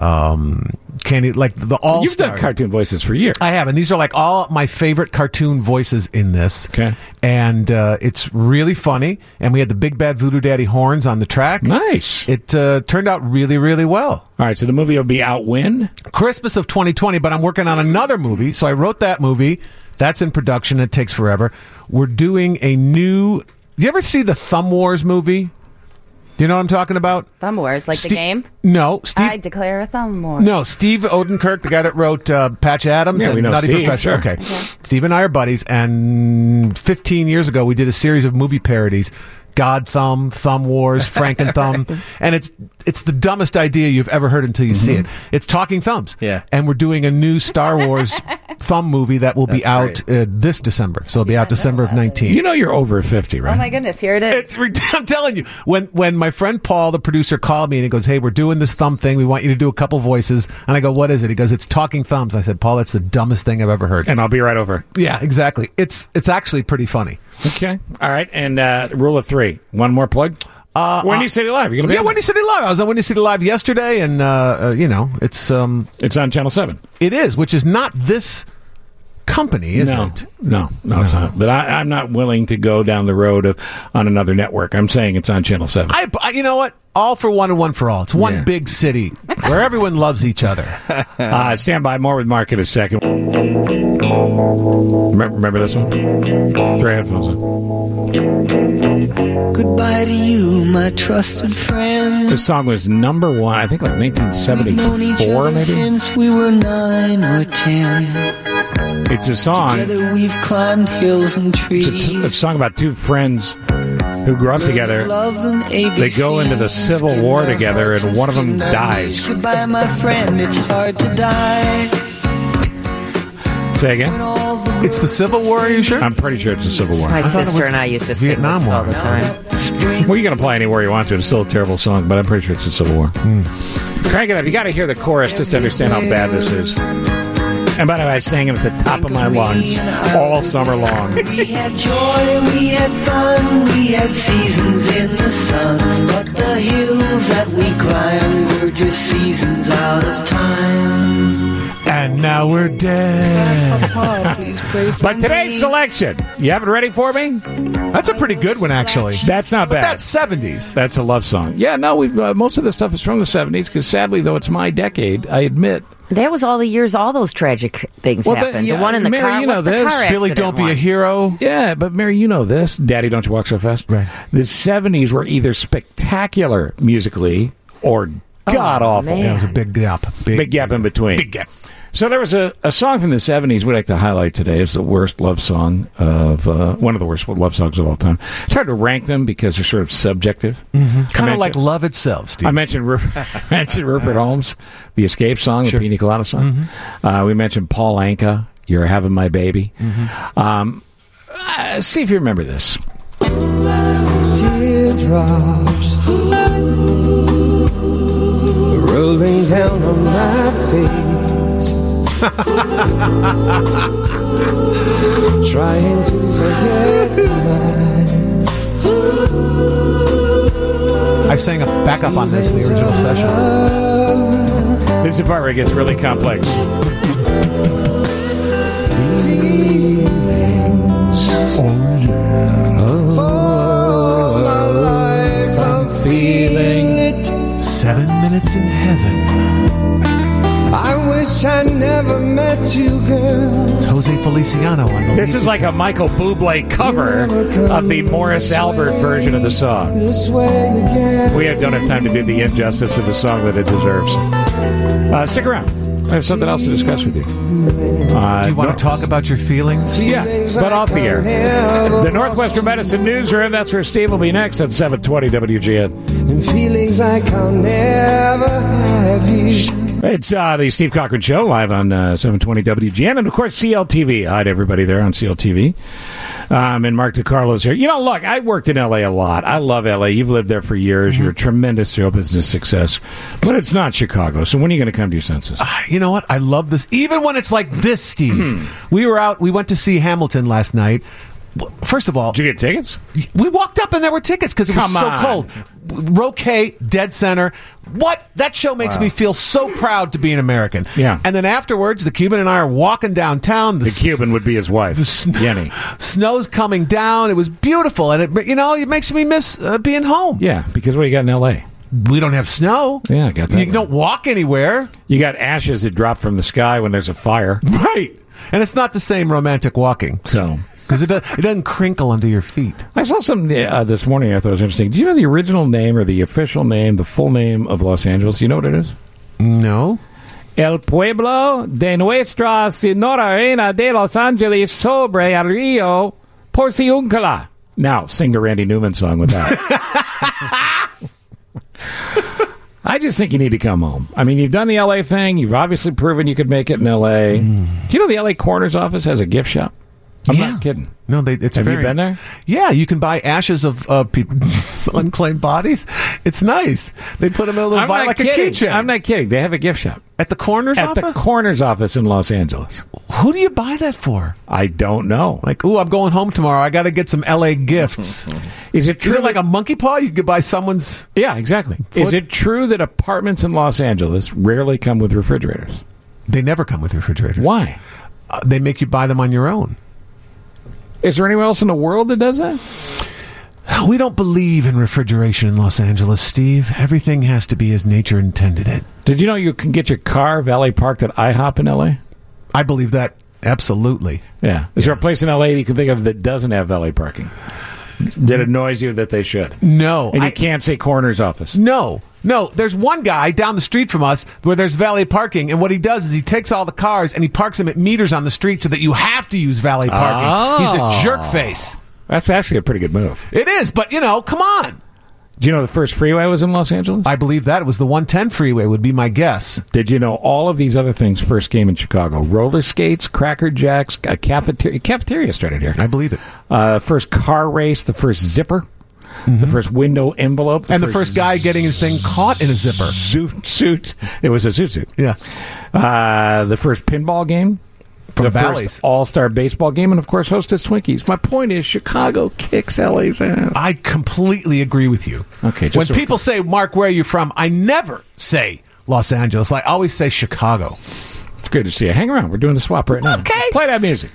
Candy, like the all. You've done cartoon voices for years. I have, and these are like all my favorite cartoon voices in this. Okay, and it's really funny. And we had the Big Bad Voodoo Daddy horns on the track. Nice. It turned out really, really well. All right, so the movie will be out when? Christmas of 2020. But I'm working on another movie, so I wrote that movie. That's in production. It takes forever. We're doing a new. You ever see the Thumb Wars movie? Do you know what I'm talking about? Thumb Wars, like the game? No, Steve. I declare a thumb war. No, Steve Odenkirk, the guy that wrote Patch Adams Yeah, and we know Nutty Steve, Professor. sure. Okay. Steve and I are buddies, and 15 years ago we did a series of movie parodies. God Thumb, Thumb Wars, Franken Thumb, and it's the dumbest idea you've ever heard until you see it. It's Talking Thumbs, and we're doing a new Star Wars thumb movie that will be out this December. So it'll be out December of 19. You know you're over 50, right? Oh my goodness, here it is. I'm telling you, when my friend Paul, the producer, called me and he goes, "Hey, we're doing this thumb thing. We want you to do a couple voices." And I go, "What is it?" He goes, "It's Talking Thumbs." I said, "Paul, that's the dumbest thing I've ever heard." And I'll be right over. Yeah, exactly. It's actually pretty funny. Okay. All right. And rule of 3. One more plug. Windy City Live. You're gonna be Windy City Live. I was on Windy City Live yesterday, and it's on Channel 7. It is, which is not this company, is it? No, it's not. But I'm not willing to go down the road on another network. I'm saying it's on Channel 7. You know what? All for one and one for all. It's one big city where everyone loves each other. Stand by. More with Mark in a second. Remember this one? Throw your headphones on. Goodbye to you, my trusted friend. This song was number 1, I think, like 1974, maybe. Since we were 9 or 10. It's a song. Together we've climbed hills and trees. It's a song about two friends who grew up together. They go into the Civil War together, and one of them dies. Goodbye, my friend. It's hard to die. Say again? It's the Civil War, are you sure? I'm pretty sure it's the Civil War. My sister and I used to sing Vietnam this all War. the time. Well, you're going to play anywhere you want to. It's still a terrible song, but I'm pretty sure it's the Civil War. Crank it up. You got to hear the chorus just to understand how bad this is. And by the way, I sang it at the top of my lungs all summer long. We had joy, we had fun, we had seasons in the sun. But the hills that we climbed were just seasons out of time. And now we're dead. But today's selection, you have it ready for me? That's a pretty good one, actually. That's not bad. But that's 70s. That's a love song. Yeah, no, we've most of this stuff is from the 70s, because sadly, though it's my decade, I admit. That was all the years all those tragic things happened. The one in the Mary, car, you know what's the this. car Billy, accident don't be one? a hero. Yeah, but Mary, you know this. Daddy, Don't You Walk So Fast? Right. The 70s were either spectacular musically or god-awful. Yeah, it was a big gap. Big gap in between. Big gap. So there was a song from the 70s we'd like to highlight today. It's the worst love song of one of the worst love songs of all time. It's hard to rank them because they're sort of subjective. Kind of like love itself, Steve. I mentioned Rupert Holmes, the Escape song, the Pina Colada song. We mentioned Paul Anka, You're Having My Baby. See if you remember this. Teardrops rolling down on my face. Trying to forget mine. I sang a backup on this in the original session. This is the part where it gets really complex. Feelings. Oh, yeah. For my life I'm feeling it. 7 minutes in heaven. I wish I never met you, girl. It's Jose Feliciano on the This is like a Michael Bublé cover of the Morris Albert version of the song. This way again. We don't have time to do the injustice of the song that it deserves. Stick around. I have something else to discuss with you. Do you want to talk about your feelings? Yeah, but off the air. The Northwestern Medicine Newsroom, that's where Steve will be next at 720 WGN. And feelings I can never have you. It's the Steve Cochran Show, live on 720 WGN, and of course CLTV. Hi to everybody there on CLTV. And Mark DiCarlo's here. You know, look, I worked in L.A. a lot. I love L.A. You've lived there for years. You're a tremendous show business success. But it's not Chicago. So when are you going to come to your senses? You know what? I love this. Even when it's like this, Steve. We went to see Hamilton last night. First of all, did you get tickets? We walked up and there were tickets because it was so cold. Roquet, dead center. What? That show makes me feel so proud to be an American. Yeah. And then afterwards, the Cuban and I are walking downtown. The Cuban would be his wife, Jenny. Snow's coming down. It was beautiful, and it makes me miss being home. Yeah, because what do you got in L.A.? We don't have snow. Yeah, I got that. You don't walk anywhere. You got ashes that drop from the sky when there's a fire. Right. And it's not the same romantic walking. So, because it doesn't crinkle under your feet. I saw something this morning I thought was interesting. Do you know the original name or the official name, the full name of Los Angeles? Do you know what it is? No. El Pueblo de Nuestra Señora Reina de Los Angeles sobre el Río Porciúncula. Now, sing the Randy Newman song with that. I just think you need to come home. I mean, you've done the L.A. thing. You've obviously proven you could make it in L.A. Do you know the L.A. Coroner's Office has a gift shop? I'm not kidding. No, it's Have you been there? Yeah, you can buy ashes of people, unclaimed bodies. It's nice. They put them in a little vial like a keychain. I'm not kidding. They have a gift shop. At the coroner's office? At the coroner's office in Los Angeles. Who do you buy that for? I don't know. Like, I'm going home tomorrow. I got to get some L.A. gifts. Is it true? Is it like a monkey paw? You could buy someone's... Yeah, exactly. foot? Is it true that apartments in Los Angeles rarely come with refrigerators? They never come with refrigerators. Why? They make you buy them on your own. Is there anywhere else in the world that does that? We don't believe in refrigeration in Los Angeles, Steve. Everything has to be as nature intended it. Did you know you can get your car valet parked at IHOP in L.A.? I believe that absolutely. Yeah. Is there a place in L.A. that you can think of that doesn't have valet parking? That annoys you that they should? No. And you can't say coroner's office? No. There's one guy down the street from us where there's valet parking, and what he does is he takes all the cars and he parks them at meters on the street so that you have to use valet parking. He's a jerk face. That's actually a pretty good move. It is, but, come on. Do you know the first freeway was in Los Angeles? I believe that. It was the 110 freeway would be my guess. Did you know all of these other things first came in Chicago? Roller skates, Cracker Jacks, a cafeteria. Cafeteria started here. I believe it. First car race, the first zipper. The first window envelope. And the first guy getting his thing caught in a zipper. Suit. It was a suit. Yeah. The first pinball game. From the Bally's. First all-star baseball game. And, of course, Hostess Twinkies. My point is Chicago kicks LA's ass. I completely agree with you. Okay. When people say, Mark, where are you from? I never say Los Angeles. I always say Chicago. It's good to see you. Hang around. We're doing the swap right now. Okay. Play that music.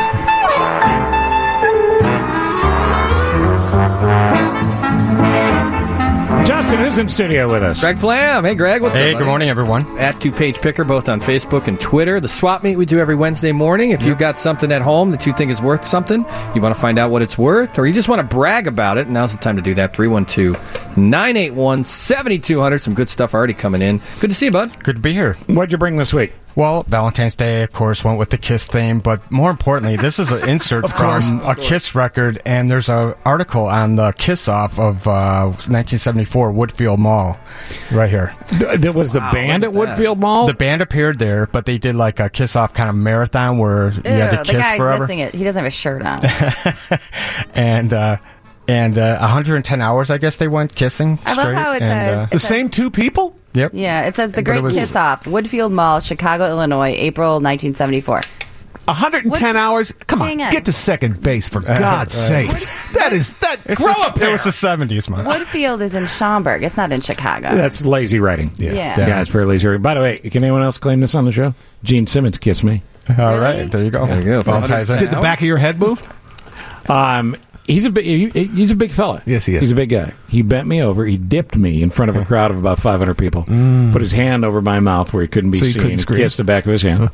Justin is in studio with us. Greg Flam. Hey, Greg. What's up, buddy? Good morning, everyone. At 2-Page Picker, both on Facebook and Twitter. The swap meet we do every Wednesday morning. If you've got something at home that you think is worth something, you want to find out what it's worth, or you just want to brag about it, now's the time to do that. 312-981-7200. Some good stuff already coming in. Good to see you, bud. Good to be here. What'd you bring this week? Well, Valentine's Day, of course, went with the Kiss theme, but more importantly, this is an insert from a Kiss record, and there's an article on the Kiss Off of 1974 Woodfield Mall right here. Was the band at Woodfield Mall? The band appeared there, but they did like a Kiss Off kind of marathon where you had to kiss guy's forever. missing it. He doesn't have a shirt on. And 110 hours, I guess they went kissing I straight. love how it says... The same two people? Yep. Yeah, it says The But it Great was- Kiss Off, Woodfield Mall, Chicago, Illinois, April 1974. 110 hours? Come on, Hang on. get to second base, for God's sake. Grow up It was the 70s, man. Woodfield is in Schaumburg. It's not in Chicago. That's lazy writing. Yeah. It's very lazy writing. By the way, can anyone else claim this on the show? Gene Simmons kissed me. All right, there you go. There you go. All ties in. Did the back of your head move? He's a big fella. Yes, he is. He's a big guy. He bent me over. He dipped me in front of a crowd of about 500 people. Put his hand over my mouth where he couldn't be So you seen. couldn't and scream? kissed the back of his hand.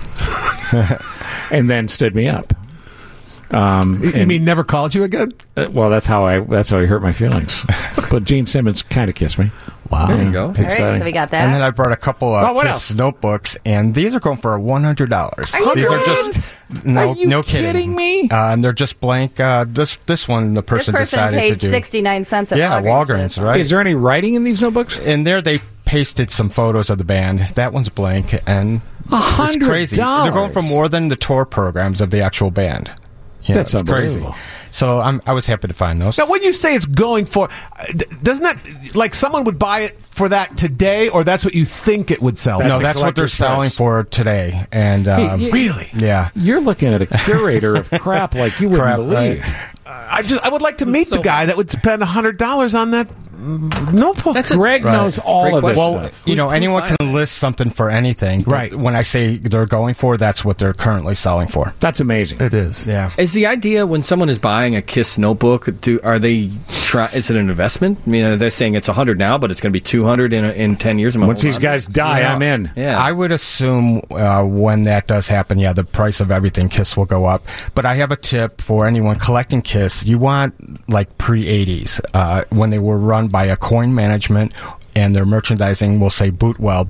And then stood me up. You mean never called you again? Well, that's how he hurt my feelings. But Gene Simmons kind of kissed me. Wow. There you go. All right, so we got that. And then I brought a couple Oh, of what Kiss else? notebooks, and these are going for $100. Are you These really? are just no kidding me? And they're just blank. This one, the this person person decided paid to do. 69 cents at Walgreens, for right? Is there any writing in these notebooks? In there, they pasted some photos of the band. That one's blank, and it's crazy. They're going for more than the tour programs of the actual band. Yeah, That's it's crazy. unbelievable. So I was happy to find those. Now, when you say it's going for, doesn't that, like someone would buy it for that today, or that's what you think it would sell? No, a that's what they're collector's selling price. for today. And Really? yeah. You're looking at a curator of crap like you wouldn't Crap, believe. right. I would like to meet the guy that would spend $100 on that notebook. Greg knows all of this Well, stuff. anyone can list something for anything. But Right. when I say they're going for, that's what they're currently selling for. That's amazing. It is. Yeah. Is the idea when someone is buying a Kiss notebook, are they is it an investment? I mean, they're saying it's 100 now, but it's going to be 200 in 10 years. Once these guys die, I'm in. Yeah, I would assume when that does happen, the price of everything Kiss will go up. But I have a tip for anyone collecting Kiss. You want like pre-80s when they were run by a coin management. And their merchandising will say Bootwell,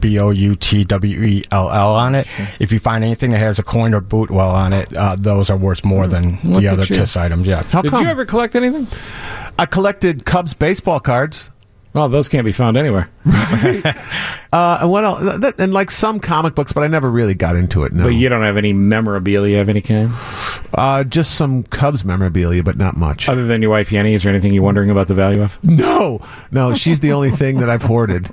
Boutwell on it. Sure. If you find anything that has a coin or Bootwell on it, those are worth more than the other Kiss items. Yeah. Did you ever collect anything? I collected Cubs baseball cards. Well, those can't be found anywhere. And what else? And like some comic books, but I never really got into it. No. But you don't have any memorabilia of any kind? Just some Cubs memorabilia, but not much. Other than your wife Yenny, is there anything you're wondering about the value of? No, she's the only thing that I've hoarded.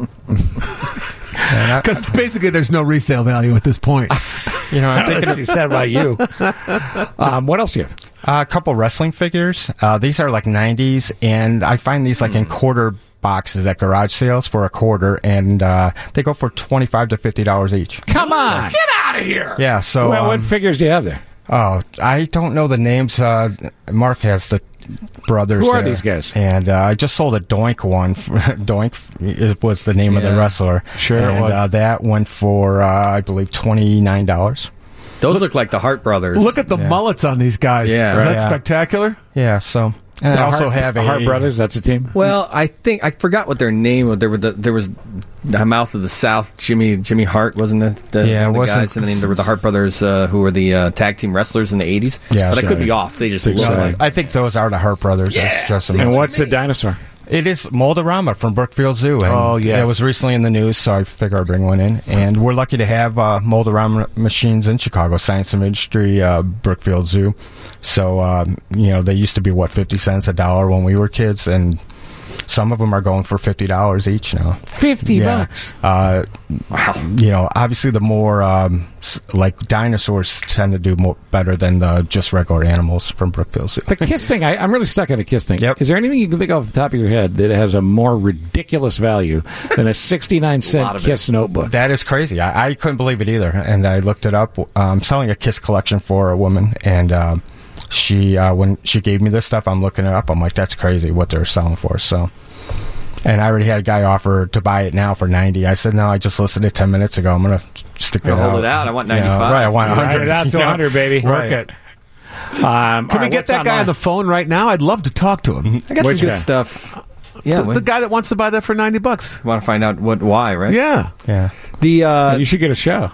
Because basically, there's no resale value at this point. I'm thinking she said about you. What else do you have? A couple wrestling figures. These are like 90s, and I find these like in quarter boxes at garage sales for a quarter, and they go for $25 to $50 each. Come on, get out of here! Yeah. So, what figures do you have there? Oh, I don't know the names. Mark has the brothers. Who are these guys? And I just sold a Doink one. Doink was the name of the wrestler. Sure, and it was. That went for I believe $29. Those look like the Hart brothers. Look at the mullets on these guys. Yeah, is that spectacular? Yeah. So. And I also have a Hart Brothers. That's a team. Well, I think I forgot what their name was. There was the Mouth of the South. Jimmy Hart wasn't it? The guys, and then there were the Hart Brothers, who were the tag team wrestlers in the 80s. Yeah, but I could be off. They just look like. I think those are the Hart Brothers. Yeah. And what's the dinosaur? It is Mold-A-Rama from Brookfield Zoo. And it was recently in the news, so I figured I'd bring one in. And we're lucky to have Mold-A-Rama machines in Chicago, Science and Industry, Brookfield Zoo. So, they used to be, 50 cents, $1 when we were kids, and some of them are going for $50 each now. $50? Wow. Obviously the more, like dinosaurs tend to do better than just regular animals from Brookfield Zoo. The Kiss thing, I'm really stuck on the Kiss thing. Yep. Is there anything you can think of off the top of your head that has a more ridiculous value than a 69-cent Kiss notebook? That is crazy. I couldn't believe it either, and I looked it up. I'm selling a Kiss collection for a woman, and she when she gave me this stuff, I'm looking it up. I'm like, that's crazy what they're selling for. So, and I already had a guy offer to buy it now for $90. I said, no, I just listed it 10 minutes ago. I'm gonna stick it out. Hold it out. I want 95. Right, I want 100. Write it out to 100, baby. Work it. Can we get that guy on the phone right now? I'd love to talk to him. I got some good stuff. Yeah, the guy that wants to buy that for $90. Want to find out why, right? Yeah. You should get a show.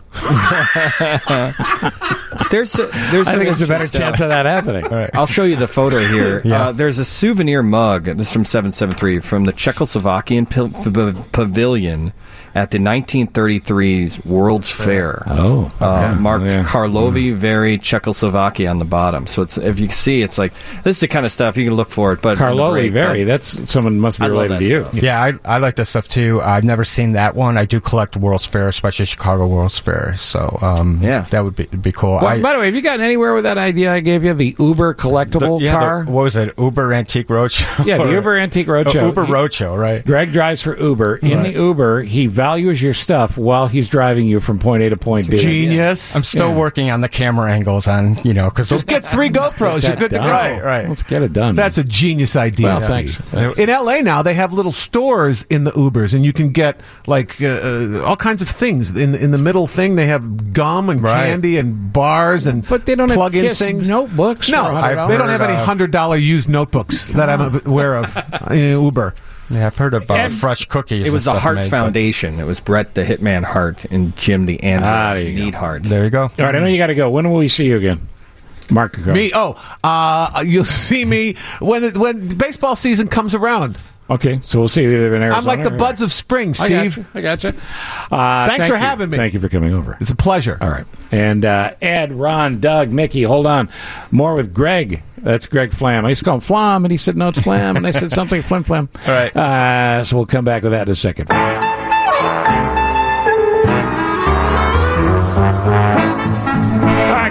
There's I think there's a better chance of that happening. Right. I'll show you the photo here. There's a souvenir mug. This is from 773 from the Czechoslovakian pavilion at the 1933's World's Fair. Marked Karlovy Vary, Czechoslovakia on the bottom. So it's, if you see, it's like, this is the kind of stuff you can look for it. But Karlovy Vary, that's someone must be related to you. Stuff. Yeah, I like this stuff too. I've never seen that one. I do collect World's Fair, especially Chicago World's Fair. So that would be cool. Well, by the way, have you gotten anywhere with that idea I gave you, the Uber collectible car? What was it? Uber Antique Roadshow? Yeah, the Uber Antique Roadshow. Uber Roadshow, right? Greg drives for Uber. In the Uber, he values your stuff while he's driving you from point A to point B. Genius. I'm still working on the camera angles on, because just get 3 GoPros. You're good to go. Right. Let's get it done. That's a genius idea. Well, thanks. In LA now, they have little stores in the Ubers, and you can get like all kinds of things. In the middle thing, they have gum and candy and bars and but they don't plug-in have things. Notebooks. No, they don't have any $100 used notebooks that I'm aware of in Uber. Yeah, I've heard about fresh cookies. It was the Hart Foundation. It was Bret the Hitman Hart and Jim the Anvil Neidhart. There you go. All right, I know you got to go. When will we see you again? Mark, go. Me? You'll see me when baseball season comes around. Okay, so we'll see you either in Arizona. I'm like the buds of spring, Steve. I got you. Thanks for having me. Thank you for coming over. It's a pleasure. All right. And Ed, Ron, Doug, Mickey, hold on. More with Greg. That's Greg Flam. I used to call him Flam, and he said, no, it's Flam. And I said something Flim Flam. All right. So we'll come back with that in a second. All right,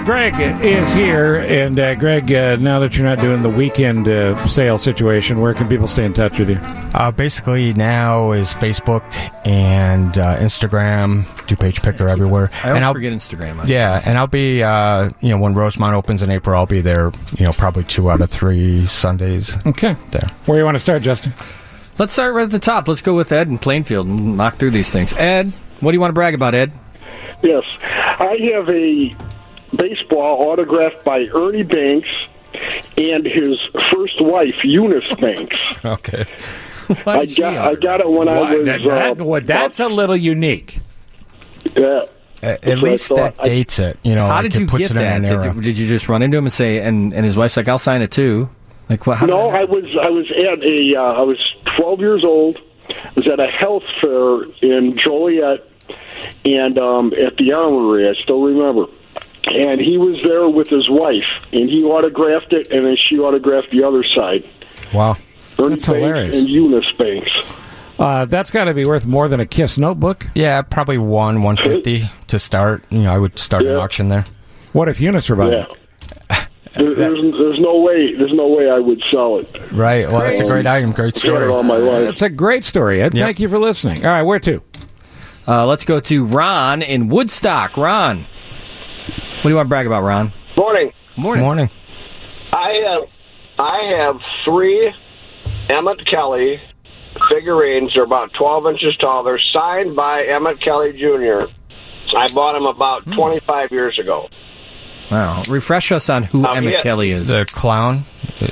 Greg is here, and Greg, now that you're not doing the weekend sale situation, where can people stay in touch with you? Basically, now is Facebook and Instagram, two-page picker everywhere. I always forget Instagram. Yeah, and I'll be, when Rosemont opens in April, I'll be there, probably 2 out of 3 Sundays. Okay. There. Where do you want to start, Justin? Let's start right at the top. Let's go with Ed in Plainfield and knock through these things. Ed, what do you want to brag about, Ed? Yes. I have a baseball autographed by Ernie Banks and his first wife, Eunice Banks. Okay. I got it when I was... that's a little unique. Yeah. At least that dates it. How did you get that? Did you just run into him and say, and his wife's like, I'll sign it too? Like what? No, I was at I was 12 years old. I was at a health fair in Joliet, and at the Armory, I still remember. And he was there with his wife, and he autographed it, and then she autographed the other side. Wow, Ernie that's Banks hilarious. and Eunice Banks. That's got to be worth more than a Kiss notebook. Yeah, probably $150 to start. I would start an auction there. What if Eunice were buying it? There's no way I would sell it. Right. Well, that's a great item. Great story. All my life. It's a great story, Ed. Yep. Thank you for listening. All right, where to? Let's go to Ron in Woodstock. Ron, what do you want to brag about, Ron? Morning. Morning. I have 3 Emmett Kelly figurines. They're about 12 inches tall. They're signed by Emmett Kelly Jr. I bought them about 25 years ago. Wow. Refresh us on who Emmett Kelly is. The clown?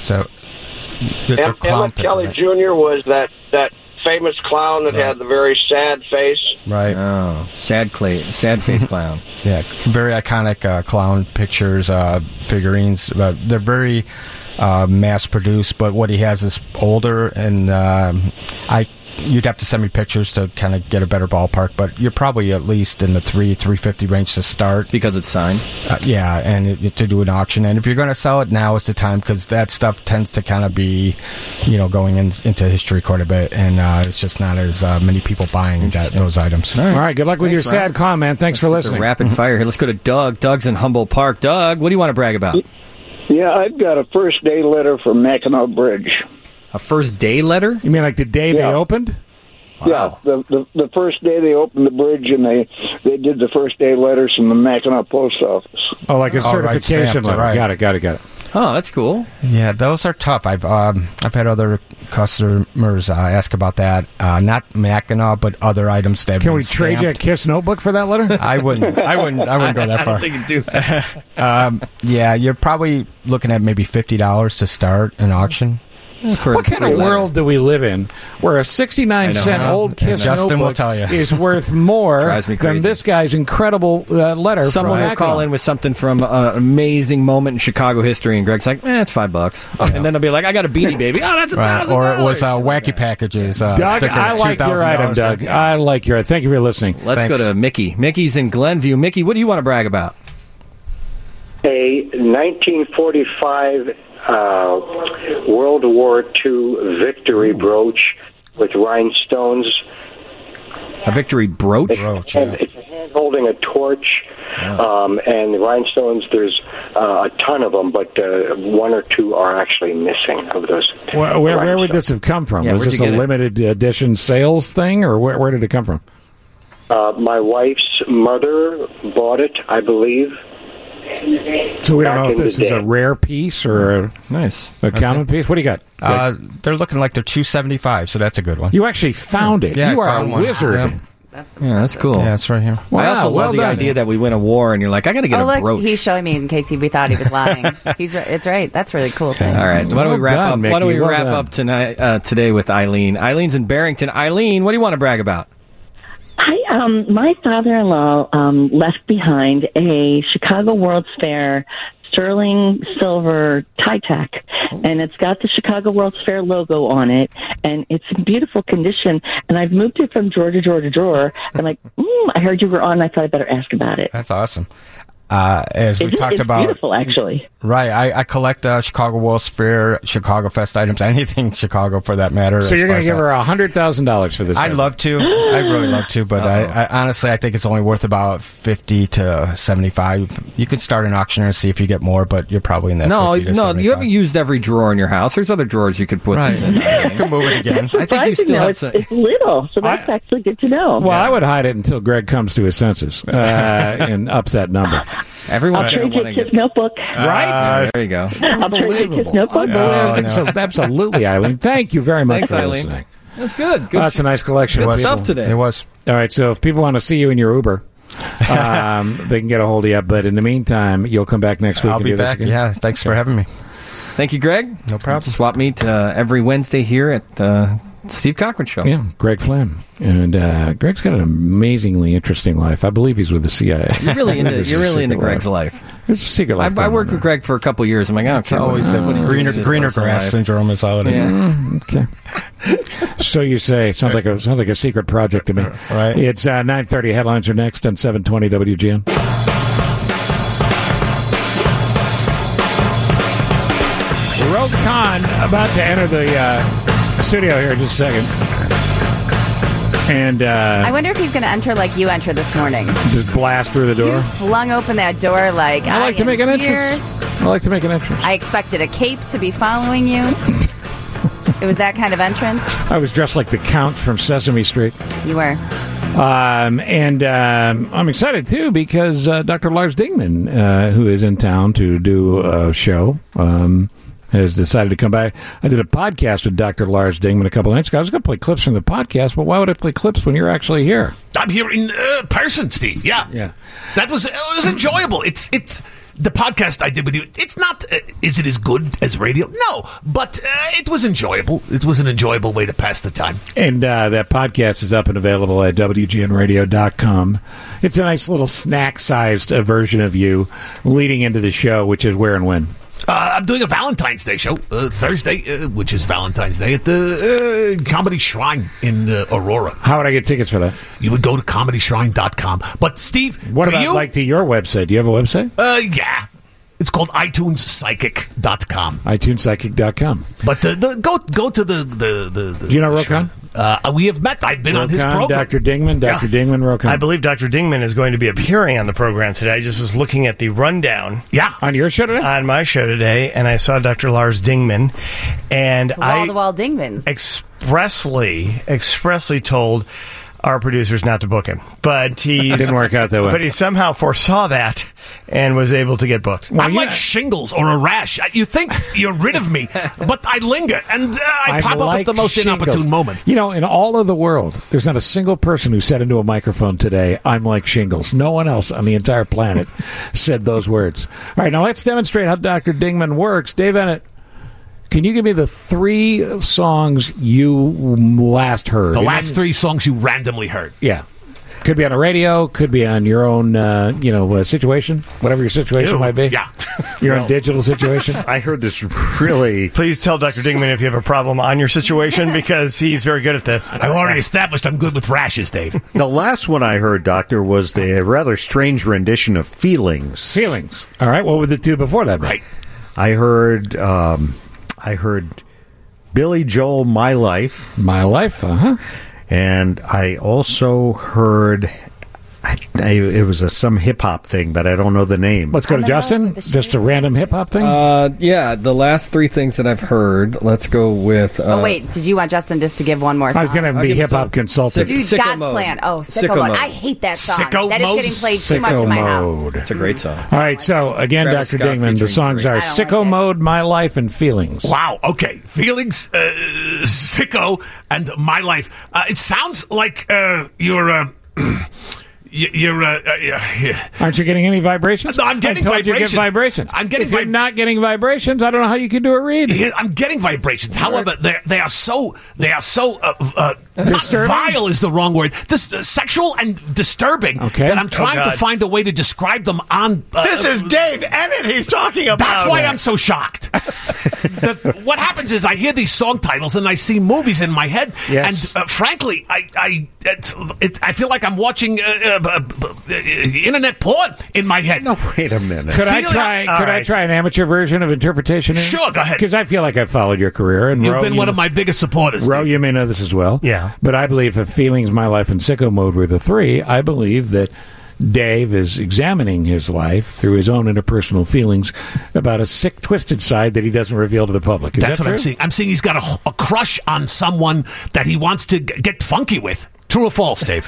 Emmett Kelly Jr. was that famous clown that had the very sad face. Right. Oh, sad face clown. Yeah, very iconic clown pictures, figurines. They're very mass-produced, but what he has is older, and you'd have to send me pictures to kind of get a better ballpark, but you're probably at least in the $350 range to start. Because it's signed? Yeah, and to do an auction. And if you're going to sell it, now is the time, because that stuff tends to kind of be, going into history quite a bit, and it's just not as many people buying those items. All right, good luck with your sad comment. Thanks for listening. Rapid fire here. Let's go to Doug. Doug's in Humboldt Park. Doug, what do you want to brag about? Yeah, I've got a first day letter from Mackinac Bridge. A first day letter? You mean like the day they opened? Wow. Yeah, the first day they opened the bridge, and they did the first day letters from the Mackinac post office. Oh, like a certification letter. Right. Got it. Oh, that's cool. Yeah, those are tough. I've had other customers ask about that. Not Mackinac, but other items that. Can we trade you a Kiss notebook for that letter? I wouldn't go that far. I don't think you do. Yeah, you're probably looking at maybe $50 to start an auction. What kind of world do we live in where a 69-cent old Kiss Justin notebook will tell you. is worth more Drives me than crazy. this guy's incredible letter? Someone will call in with something from an amazing moment in Chicago history, and Greg's like, it's $5. And then they'll be like, I got a Beanie Baby. Oh, that's $1,000. Or it was wacky packages. Doug, I like your item, Doug. I like your item. Thank you for listening. Let's go to Mickey. Mickey's in Glenview. Mickey, what do you want to brag about? A 1945 World War II victory brooch with rhinestones. A victory brooch? It's a hand holding a torch, and the rhinestones, there's a ton of them, but 1 or 2 are actually missing of those. Where would this have come from? Was this a limited edition sales thing, or where did it come from? My wife's mother bought it, I believe. So we don't know if this is a rare piece or a common piece. What do you got? They're looking like they're $275, so that's a good one. You actually found it. Yeah, you are a one. wizard. Yeah. That's cool. Yeah, it's right here. Wow, I also love the idea that we win a war, and you're like, I got to get a look, brooch. he's showing me in case we thought he was lying. It's right. That's a really cool thing. All right, why don't we wrap up? Mickey. Why don't we wrap up today with Eileen? Eileen's in Barrington. Eileen, what do you want to brag about? Hi, my father-in-law left behind a Chicago World's Fair sterling silver tie-tack, and it's got the Chicago World's Fair logo on it, and it's in beautiful condition, and I've moved it from drawer to drawer to drawer. I'm like, I heard you were on, I thought I'd better ask about it. That's awesome. as we talked it's about, beautiful, actually. Right, I collect Chicago World's Fair, Chicago Fest items, anything Chicago for that matter. So you're going to give her $100,000 for this? I'd love to. I'd really love to, but I honestly, I think it's only worth about $50 to $75. You could start an auction and see if you get more, but you're probably in that. No, $50 to $75. you haven't used every drawer in your house. There's other drawers you could put this in. You can move it again. I think you still have some. It's little, so that's actually good to know. Well, I would hide it until Greg comes to his senses and ups that number. I'll trade you his notebook. Right? There you go. I'll trade you his notebook. Absolutely, Eileen. Thank you very much Thanks, for Eileen. listening. That's good. That's a nice collection. Good of stuff people. today. It was. All right, so if people want to see you in your Uber, they can get a hold of you. But in the meantime, you'll come back next week I'll and be do this back. again? Yeah, thanks for having me. Thank you, Greg. No problem. Swap meet every Wednesday here at Steve Cochran Show. Yeah, Greg Flynn. And Greg's got an amazingly interesting life. I believe he's with the CIA. You're really into Greg's life. It's a secret life. I worked with Greg for a couple of years. I'm like, I don't care. Always greener grass syndrome is all it is. Yeah. Okay. So you say. Sounds like a secret project to me. Right. It's 9:30. Headlines are next on 720 WGN. Rogue Khan about to enter the studio here in just a second. And I wonder if he's going to enter like you entered this morning. Just blast through the door. You flung open that door like I like to make an entrance. I like to make an entrance. I expected a cape to be following you. It was that kind of entrance. I was dressed like the Count from Sesame Street. You were. I'm excited, too, because Dr. Lars Dingman, who is in town to do a show, has decided to come by. I did a podcast with Dr. Lars Dingman a couple of nights ago. I was going to play clips from the podcast, but why would I play clips when you're actually here? I'm here in person, Steve. Yeah. That was enjoyable. It's the podcast I did with you. It's not. Is it as good as radio? No, but it was enjoyable. It was an enjoyable way to pass the time. And that podcast is up and available at WGNradio.com. It's a nice little snack-sized version of you leading into the show, which is where and when. I'm doing a Valentine's Day show Thursday, which is Valentine's Day, at the Comedy Shrine in Aurora. How would I get tickets for that? You would go to ComedyShrine.com. But, Steve, what for about you, like to your website? Do you have a website? Yeah. It's called iTuneSpsychic.com. iTuneSpsychic.com. But go to the Do you know Rokan? We have met. I've been on his program. Dr. Dingman, Dr. Dingman, Rokan. I believe Dr. Dingman is going to be appearing on the program today. I just was looking at the rundown. Yeah. On your show today? On my show today, and I saw Dr. Lars Dingman. And Wall-to-wall Dingmans. expressly told our producers not to book him. But it didn't work out that way. But he somehow foresaw that and was able to get booked. Well, I'm like shingles or a rash. You think you're rid of me, but I linger, and I pop up at the most inopportune moment. You know, in all of the world, there's not a single person who said into a microphone today, I'm like shingles. No one else on the entire planet said those words. All right, now let's demonstrate how Dr. Dingman works. Dave Ennett, can you give me the 3 songs you last heard? The last 3 songs you randomly heard. Yeah. Could be on a radio, could be on your own, situation, whatever your situation might be. Yeah. Your own digital situation. I heard this really... Please tell Dr. Dingman if you have a problem on your situation, because he's very good at this. I've already established I'm good with rashes, Dave. The last one I heard, Doctor, was the rather strange rendition of Feelings. Feelings. All right, what were the 2 before that? Right. I heard Billy Joel, My Life. My Life, uh-huh. And I also heard... it was some hip-hop thing, but I don't know the name. Let's go to Justin. Just a random hip-hop thing? Yeah, the last 3 things that I've heard. Let's go with... wait, did you want Justin just to give one more song? I was going to be hip-hop consultant. Dude, God's Plan. Oh, Sicko Mode. I hate that song. That is getting played too much in my house. It's a great song. All right, so again, Travis Dr. Scott Dingman, the songs are Sicko Mode, My Life, and Feelings. Wow, okay. Feelings, Sicko, and My Life. It sounds like you're... Aren't you getting any vibrations? No, I'm getting vibrations. vibrations. You get vibrations. I'm getting. If you're not getting vibrations, I don't know how you can do a read. I'm getting vibrations. However, they are so not vile is the wrong word. Sexual and disturbing. Okay. That I'm trying to find a way to describe them on. This is Dave Ennett he's talking about. That's why I'm so shocked. What happens is I hear these song titles and I see movies in my head, yes. and frankly, I I feel like I'm watching internet porn in my head. No, wait a minute. Could I try an amateur version of interpretation here? Sure, go ahead. Because I feel like I've followed your career. And You've been one of my biggest supporters. Ro, you may know this as well. Yeah. But I believe if Feelings, My Life, and Sicko Mode were the three, I believe that Dave is examining his life through his own interpersonal feelings about a sick, twisted side that he doesn't reveal to the public. Is That's that what true? I'm seeing. I'm seeing he's got a crush on someone that he wants to get funky with. True or false, Dave?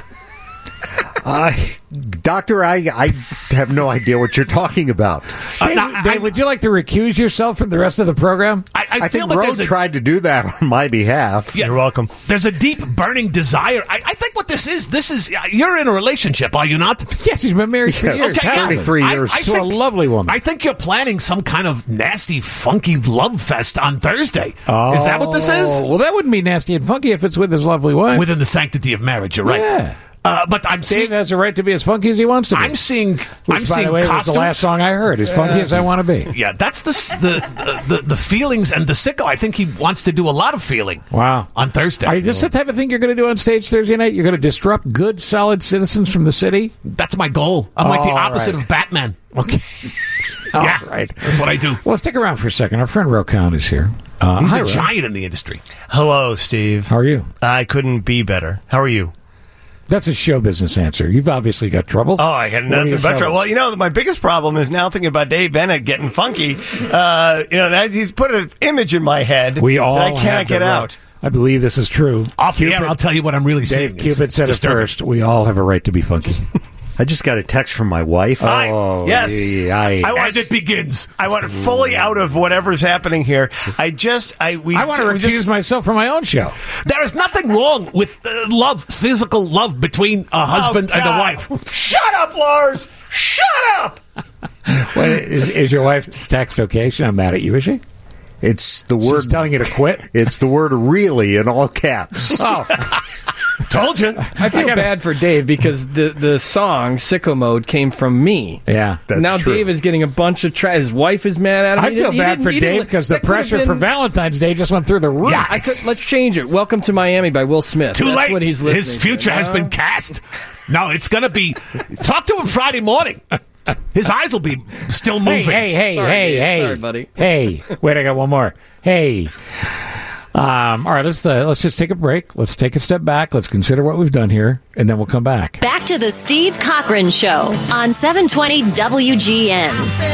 Doctor, I have no idea what you're talking about. Dave, would you like to recuse yourself from the rest of the program? I feel think that Ro there's tried to do that on my behalf. Yeah, you're welcome. There's a deep, burning desire. I think what this is, you're in a relationship, are you not? Yes, he's been married for years. 33 years. To a lovely woman. I think you're planning some kind of nasty, funky love fest on Thursday. Is that what this is? Well, that wouldn't be nasty and funky if it's with his lovely wife. Within the sanctity of marriage, you're right. Yeah. But I'm Dave seeing. has a right to be as funky as he wants to be. I'm seeing. Which, by the way, was costumes. the last song I heard. As funky as I want to be. Yeah, that's the feelings and the sicko. I think he wants to do a lot of feeling. Wow. On Thursday. Is this the type of thing you're going to do on stage Thursday night? You're going to disrupt good, solid citizens from the city? That's my goal. I'm like the opposite of Batman. Okay. Yeah, right. That's what I do. Well, stick around for a second. Our friend Ro Count is here. He's hi, a Ro. giant in the industry. Hello, Steve. How are you? I couldn't be better. How are you? That's a show business answer. You've obviously got troubles. Oh, I got What are nothing your but trouble. troubles? Well, my biggest problem is now thinking about Dave Bennett getting funky. He's put an image in my head We all that I have cannot get the right. out. I believe this is true. Off the air, I'll tell you what I'm really Dave seeing. Cupid said it first. We all have a right to be funky. I just got a text from my wife. Yes. And it begins. I want fully out of whatever's happening here. I want to recuse myself from my own show. There is nothing wrong with love, physical love between a husband and a wife. Shut up, Lars! Shut up! Wait, is your wife's text okay? She's not mad at you, is she? It's the word. She's telling you to quit? It's the word really in all caps. Oh. Told you. I feel bad for Dave because the song Sicko Mode came from me. Yeah, that's now true. Dave is getting a bunch of his wife is mad at him. I feel bad for Dave because the pressure for Valentine's Day just went through the roof. Yeah, let's change it. Welcome to Miami by Will Smith. Too That's late. What he's listening His future to. has been cast. No, it's going to be. Talk to him Friday morning. His eyes will be still moving. Hey, Sorry, buddy. Hey, wait, I got one more. Hey. All right, let's just take a break. Let's take a step back. Let's consider what we've done here, and then we'll come back. Back to the Steve Cochran Show on 720 WGN.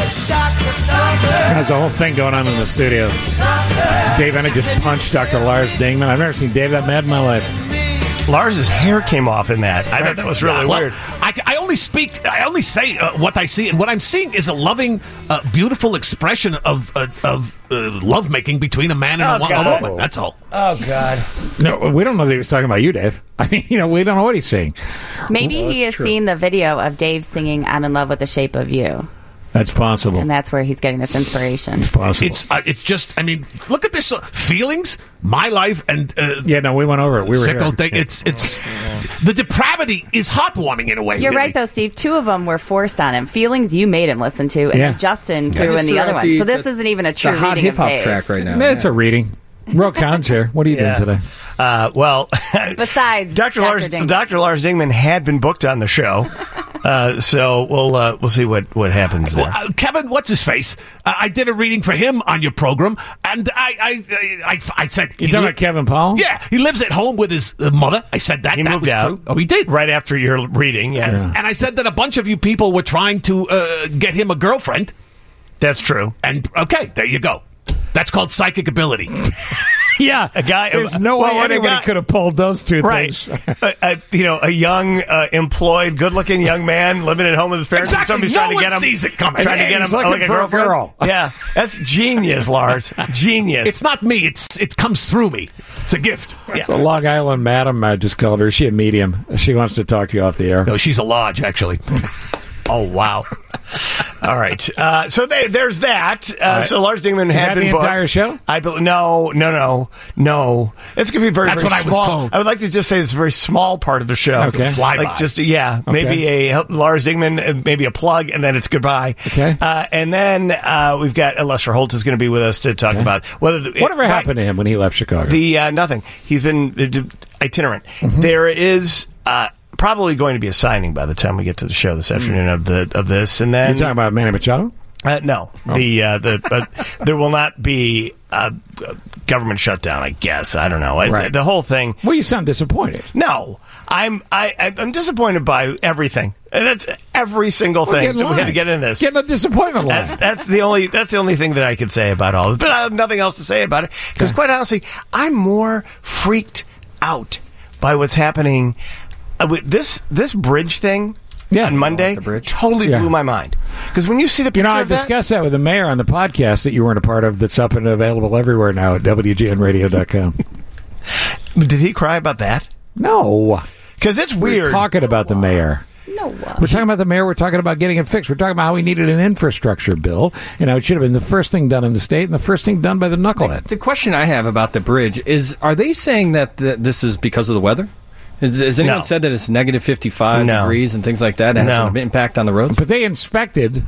There's a whole thing going on in the studio. Dave and I just punched Dr. Lars Dingman. I've never seen Dave that mad in my life. Lars's hair came off in that. I thought that was really weird. I only say what I see, and what I'm seeing is a loving, beautiful expression of lovemaking between a man and a woman. That's all. Oh, God. No, we don't know that he was talking about you, Dave. I mean, we don't know what he's saying. Maybe he has seen the video of Dave singing "I'm in love with the shape of you," That's possible. and that's where he's getting this inspiration. It's possible. It's just. I mean, look at this. Feelings, my life, and yeah, no, we went over it. We were sicko here. thing. It's the depravity is heartwarming in a way. You're really. right, though, Steve. Two of them were forced on him. Feelings you made him listen to, and Yeah. then Justin I threw just in the threw other out one. So this isn't even a true the hot reading hip of hop Dave. track right now. It's a reading. Ro Count's here. What are you doing today? Besides, Dr. Lars Dingman had been booked on the show, so we'll see what happens there. Kevin, what's his face? I did a reading for him on your program, and I said You talking about Kevin Powell? Yeah, he lives at home with his mother. I said that He that moved was out. true. Oh, he did Right after your reading, yes. Yeah. And I said that a bunch of you people were trying to get him a girlfriend. That's true. And okay, there you go. That's called psychic ability. Yeah. A guy. There's no way anybody could have pulled those two Right. things. A young, employed, good-looking young man living at home with his parents. Exactly. Somebody's No trying to one get him. sees it coming. Trying to get He's him looking like a for a girlfriend. girl. Yeah, that's genius, Lars. Genius. It's not me. It comes through me. It's a gift. The Long Island Madam, I just called her. Is she a medium? She wants to talk to you off the air. No, she's a lodge, actually. Oh, wow. All right. So there's that. right. So Lars Dingman Is had that been the booked. entire show? No. It's going to be very. That's very what I was small. told. I would like to just say it's a very small part of the show. Okay. Flyby. Like just maybe a Lars Dingman, maybe a plug, and then it's goodbye. Okay. And then we've got Lester Holt is going to be with us to talk about Whatever happened to him when he left Chicago? Nothing. He's been itinerant. Mm-hmm. There is probably going to be a signing by the time we get to the show this afternoon of this, and then You're talking about Manny Machado? no, there will not be a government shutdown. I guess I don't know. Right. The whole thing. Well, you sound disappointed. No, I'm disappointed by everything. And that's every single Well, thing get in that we had to line. get in this. Get in a disappointment line. That's the only thing that I could say about all this. But I have nothing else to say about it because, quite honestly, I'm more freaked out by what's happening with this bridge thing. On Monday, totally blew my mind. Because when you see the picture I've of that, discussed that with the mayor on the podcast that you weren't a part of that's up and available everywhere now at WGNradio.com. Did he cry about that? No. Because it's weird. We're talking about the mayor. No. We're talking about the mayor. We're talking about getting it fixed. We're talking about how we needed an infrastructure bill and how it should have been the first thing done in the state and the first thing done by the knucklehead. The question I have about the bridge is, are they saying that this is because of the weather? Has anyone said that it's negative 55 degrees and things like that? It has an impact on the roads? But they inspected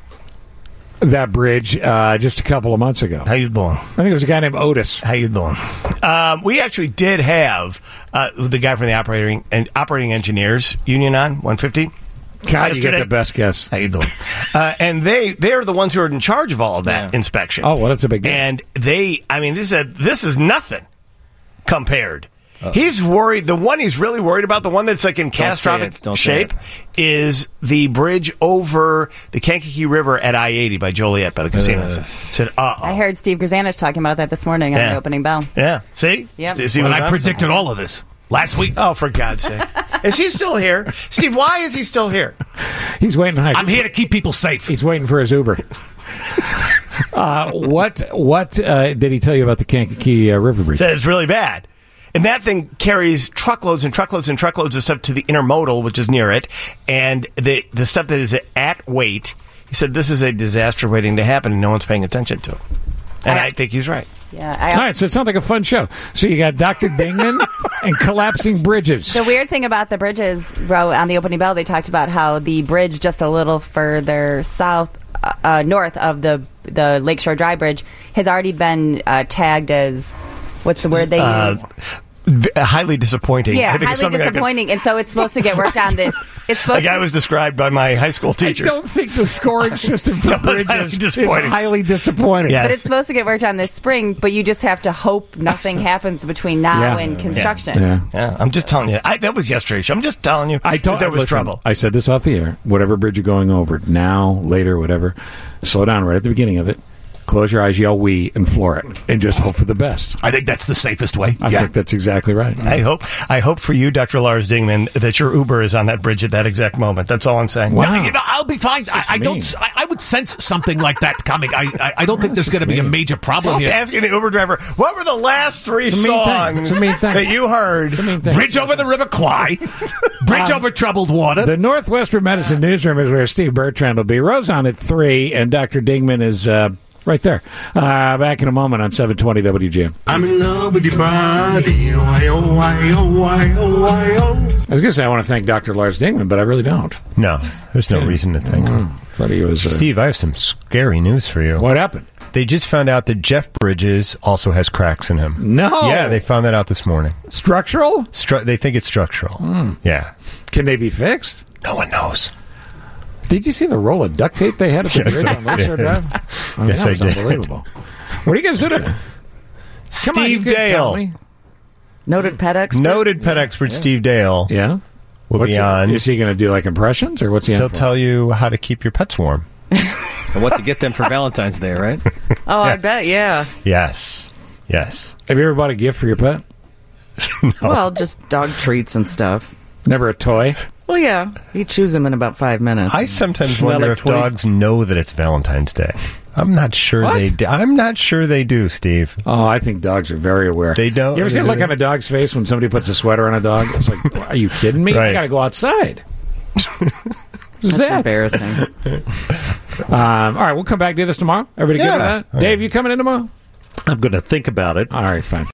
that bridge just a couple of months ago. How you doing? I think it was a guy named Otis. How you doing? We actually did have the guy from the operating engineers union on 150. God, you get the best guess. How you doing? And they're the ones who are in charge of all of that inspection. Oh, well, that's a big deal. And this is nothing compared. He's worried. The one he's really worried about, the one that's like in catastrophic shape, is the bridge over the Kankakee River at I-80 by Joliet, by the casinos. Said, I heard Steve Grzanich talking about that this morning on the opening bell. Yeah. See? Yep. See Well, what I I'm predicted saying? all of this last week. Oh, for God's sake. Is he still here? Steve, why is he still here? He's waiting. I'm here to keep people safe. He's waiting for his Uber. What did he tell you about the Kankakee River Bridge? Said it's really bad. And that thing carries truckloads and truckloads and truckloads of stuff to the intermodal, which is near it. And the stuff that is at weight, he said this is a disaster waiting to happen, and no one's paying attention to it. And I think he's right. Yeah. All right, so it sounds like a fun show. So you got Dr. Dingman and collapsing bridges. The weird thing about the bridges, bro, on the opening bell, they talked about how the bridge just a little further north of the Lakeshore Dry Bridge has already been tagged as, what's the word they use? Highly disappointing. Yeah, I think it's highly something disappointing. And so it's supposed to get worked on this. It's supposed Like I was described by my high school teachers. I don't think the scoring system for bridges is highly disappointing. But it's supposed to get worked on this spring, but you just have to hope nothing happens between now and construction. Yeah, I'm just telling you. That was yesterday's show. I'm just telling you that there was trouble. I said this off the air. Whatever bridge you're going over, now, later, whatever, slow down right at the beginning of it. Close your eyes, yell "we," and floor it, and just hope for the best. I think that's the safest way. I think that's exactly right. I hope for you, Dr. Lars Dingman, that your Uber is on that bridge at that exact moment. That's all I'm saying. Wow. No, I'll be fine. I would sense something like that coming. I don't think there's going to be a major problem here. Asking the Uber driver, what were the last three songs that you heard? Bridge over the River Kwai. Bridge over troubled water. The Northwestern Medicine Newsroom is where Steve Bertrand will be. Rose on at 3, and Dr. Dingman is right there. Back in a moment on 720 WGN. I'm in love with your body. I was going to say I want to thank Dr. Lars Dingman, but I really don't. No, there's no reason to thank him. Thought he was. Steve, I have some scary news for you. What happened? They just found out that Jeff Bridges also has cracks in him. No. Yeah, they found that out this morning. Structural? They think it's structural. Yeah. Can they be fixed? No one knows. Did you see the roll of duct tape they had at the bridge on Lakeshore Drive? Yes, that was I did. unbelievable. What are you guys doing? Steve Dale. Noted pet expert. Noted pet expert Steve Dale. Yeah. Will be on. Is he going to do like impressions, or what's he on He'll for? tell you how to keep your pets warm. And what to get them for Valentine's Day, right? Oh, I bet, yeah. Yes. Have you ever bought a gift for your pet? No. Well, just dog treats and stuff. Never a toy? Well, yeah. You choose them in about 5 minutes. I sometimes wonder if dogs know that it's Valentine's Day. I'm not sure they do. I'm not sure they do, Steve. Oh, I think dogs are very aware. They don't. You ever see the look on a dog's face when somebody puts a sweater on a dog? It's like, are you kidding me? I got to go outside. What's That's that? embarrassing. All right, we'll come back to this tomorrow. Everybody good with that? All Dave, right. you coming in tomorrow? I'm going to think about it. All right, fine.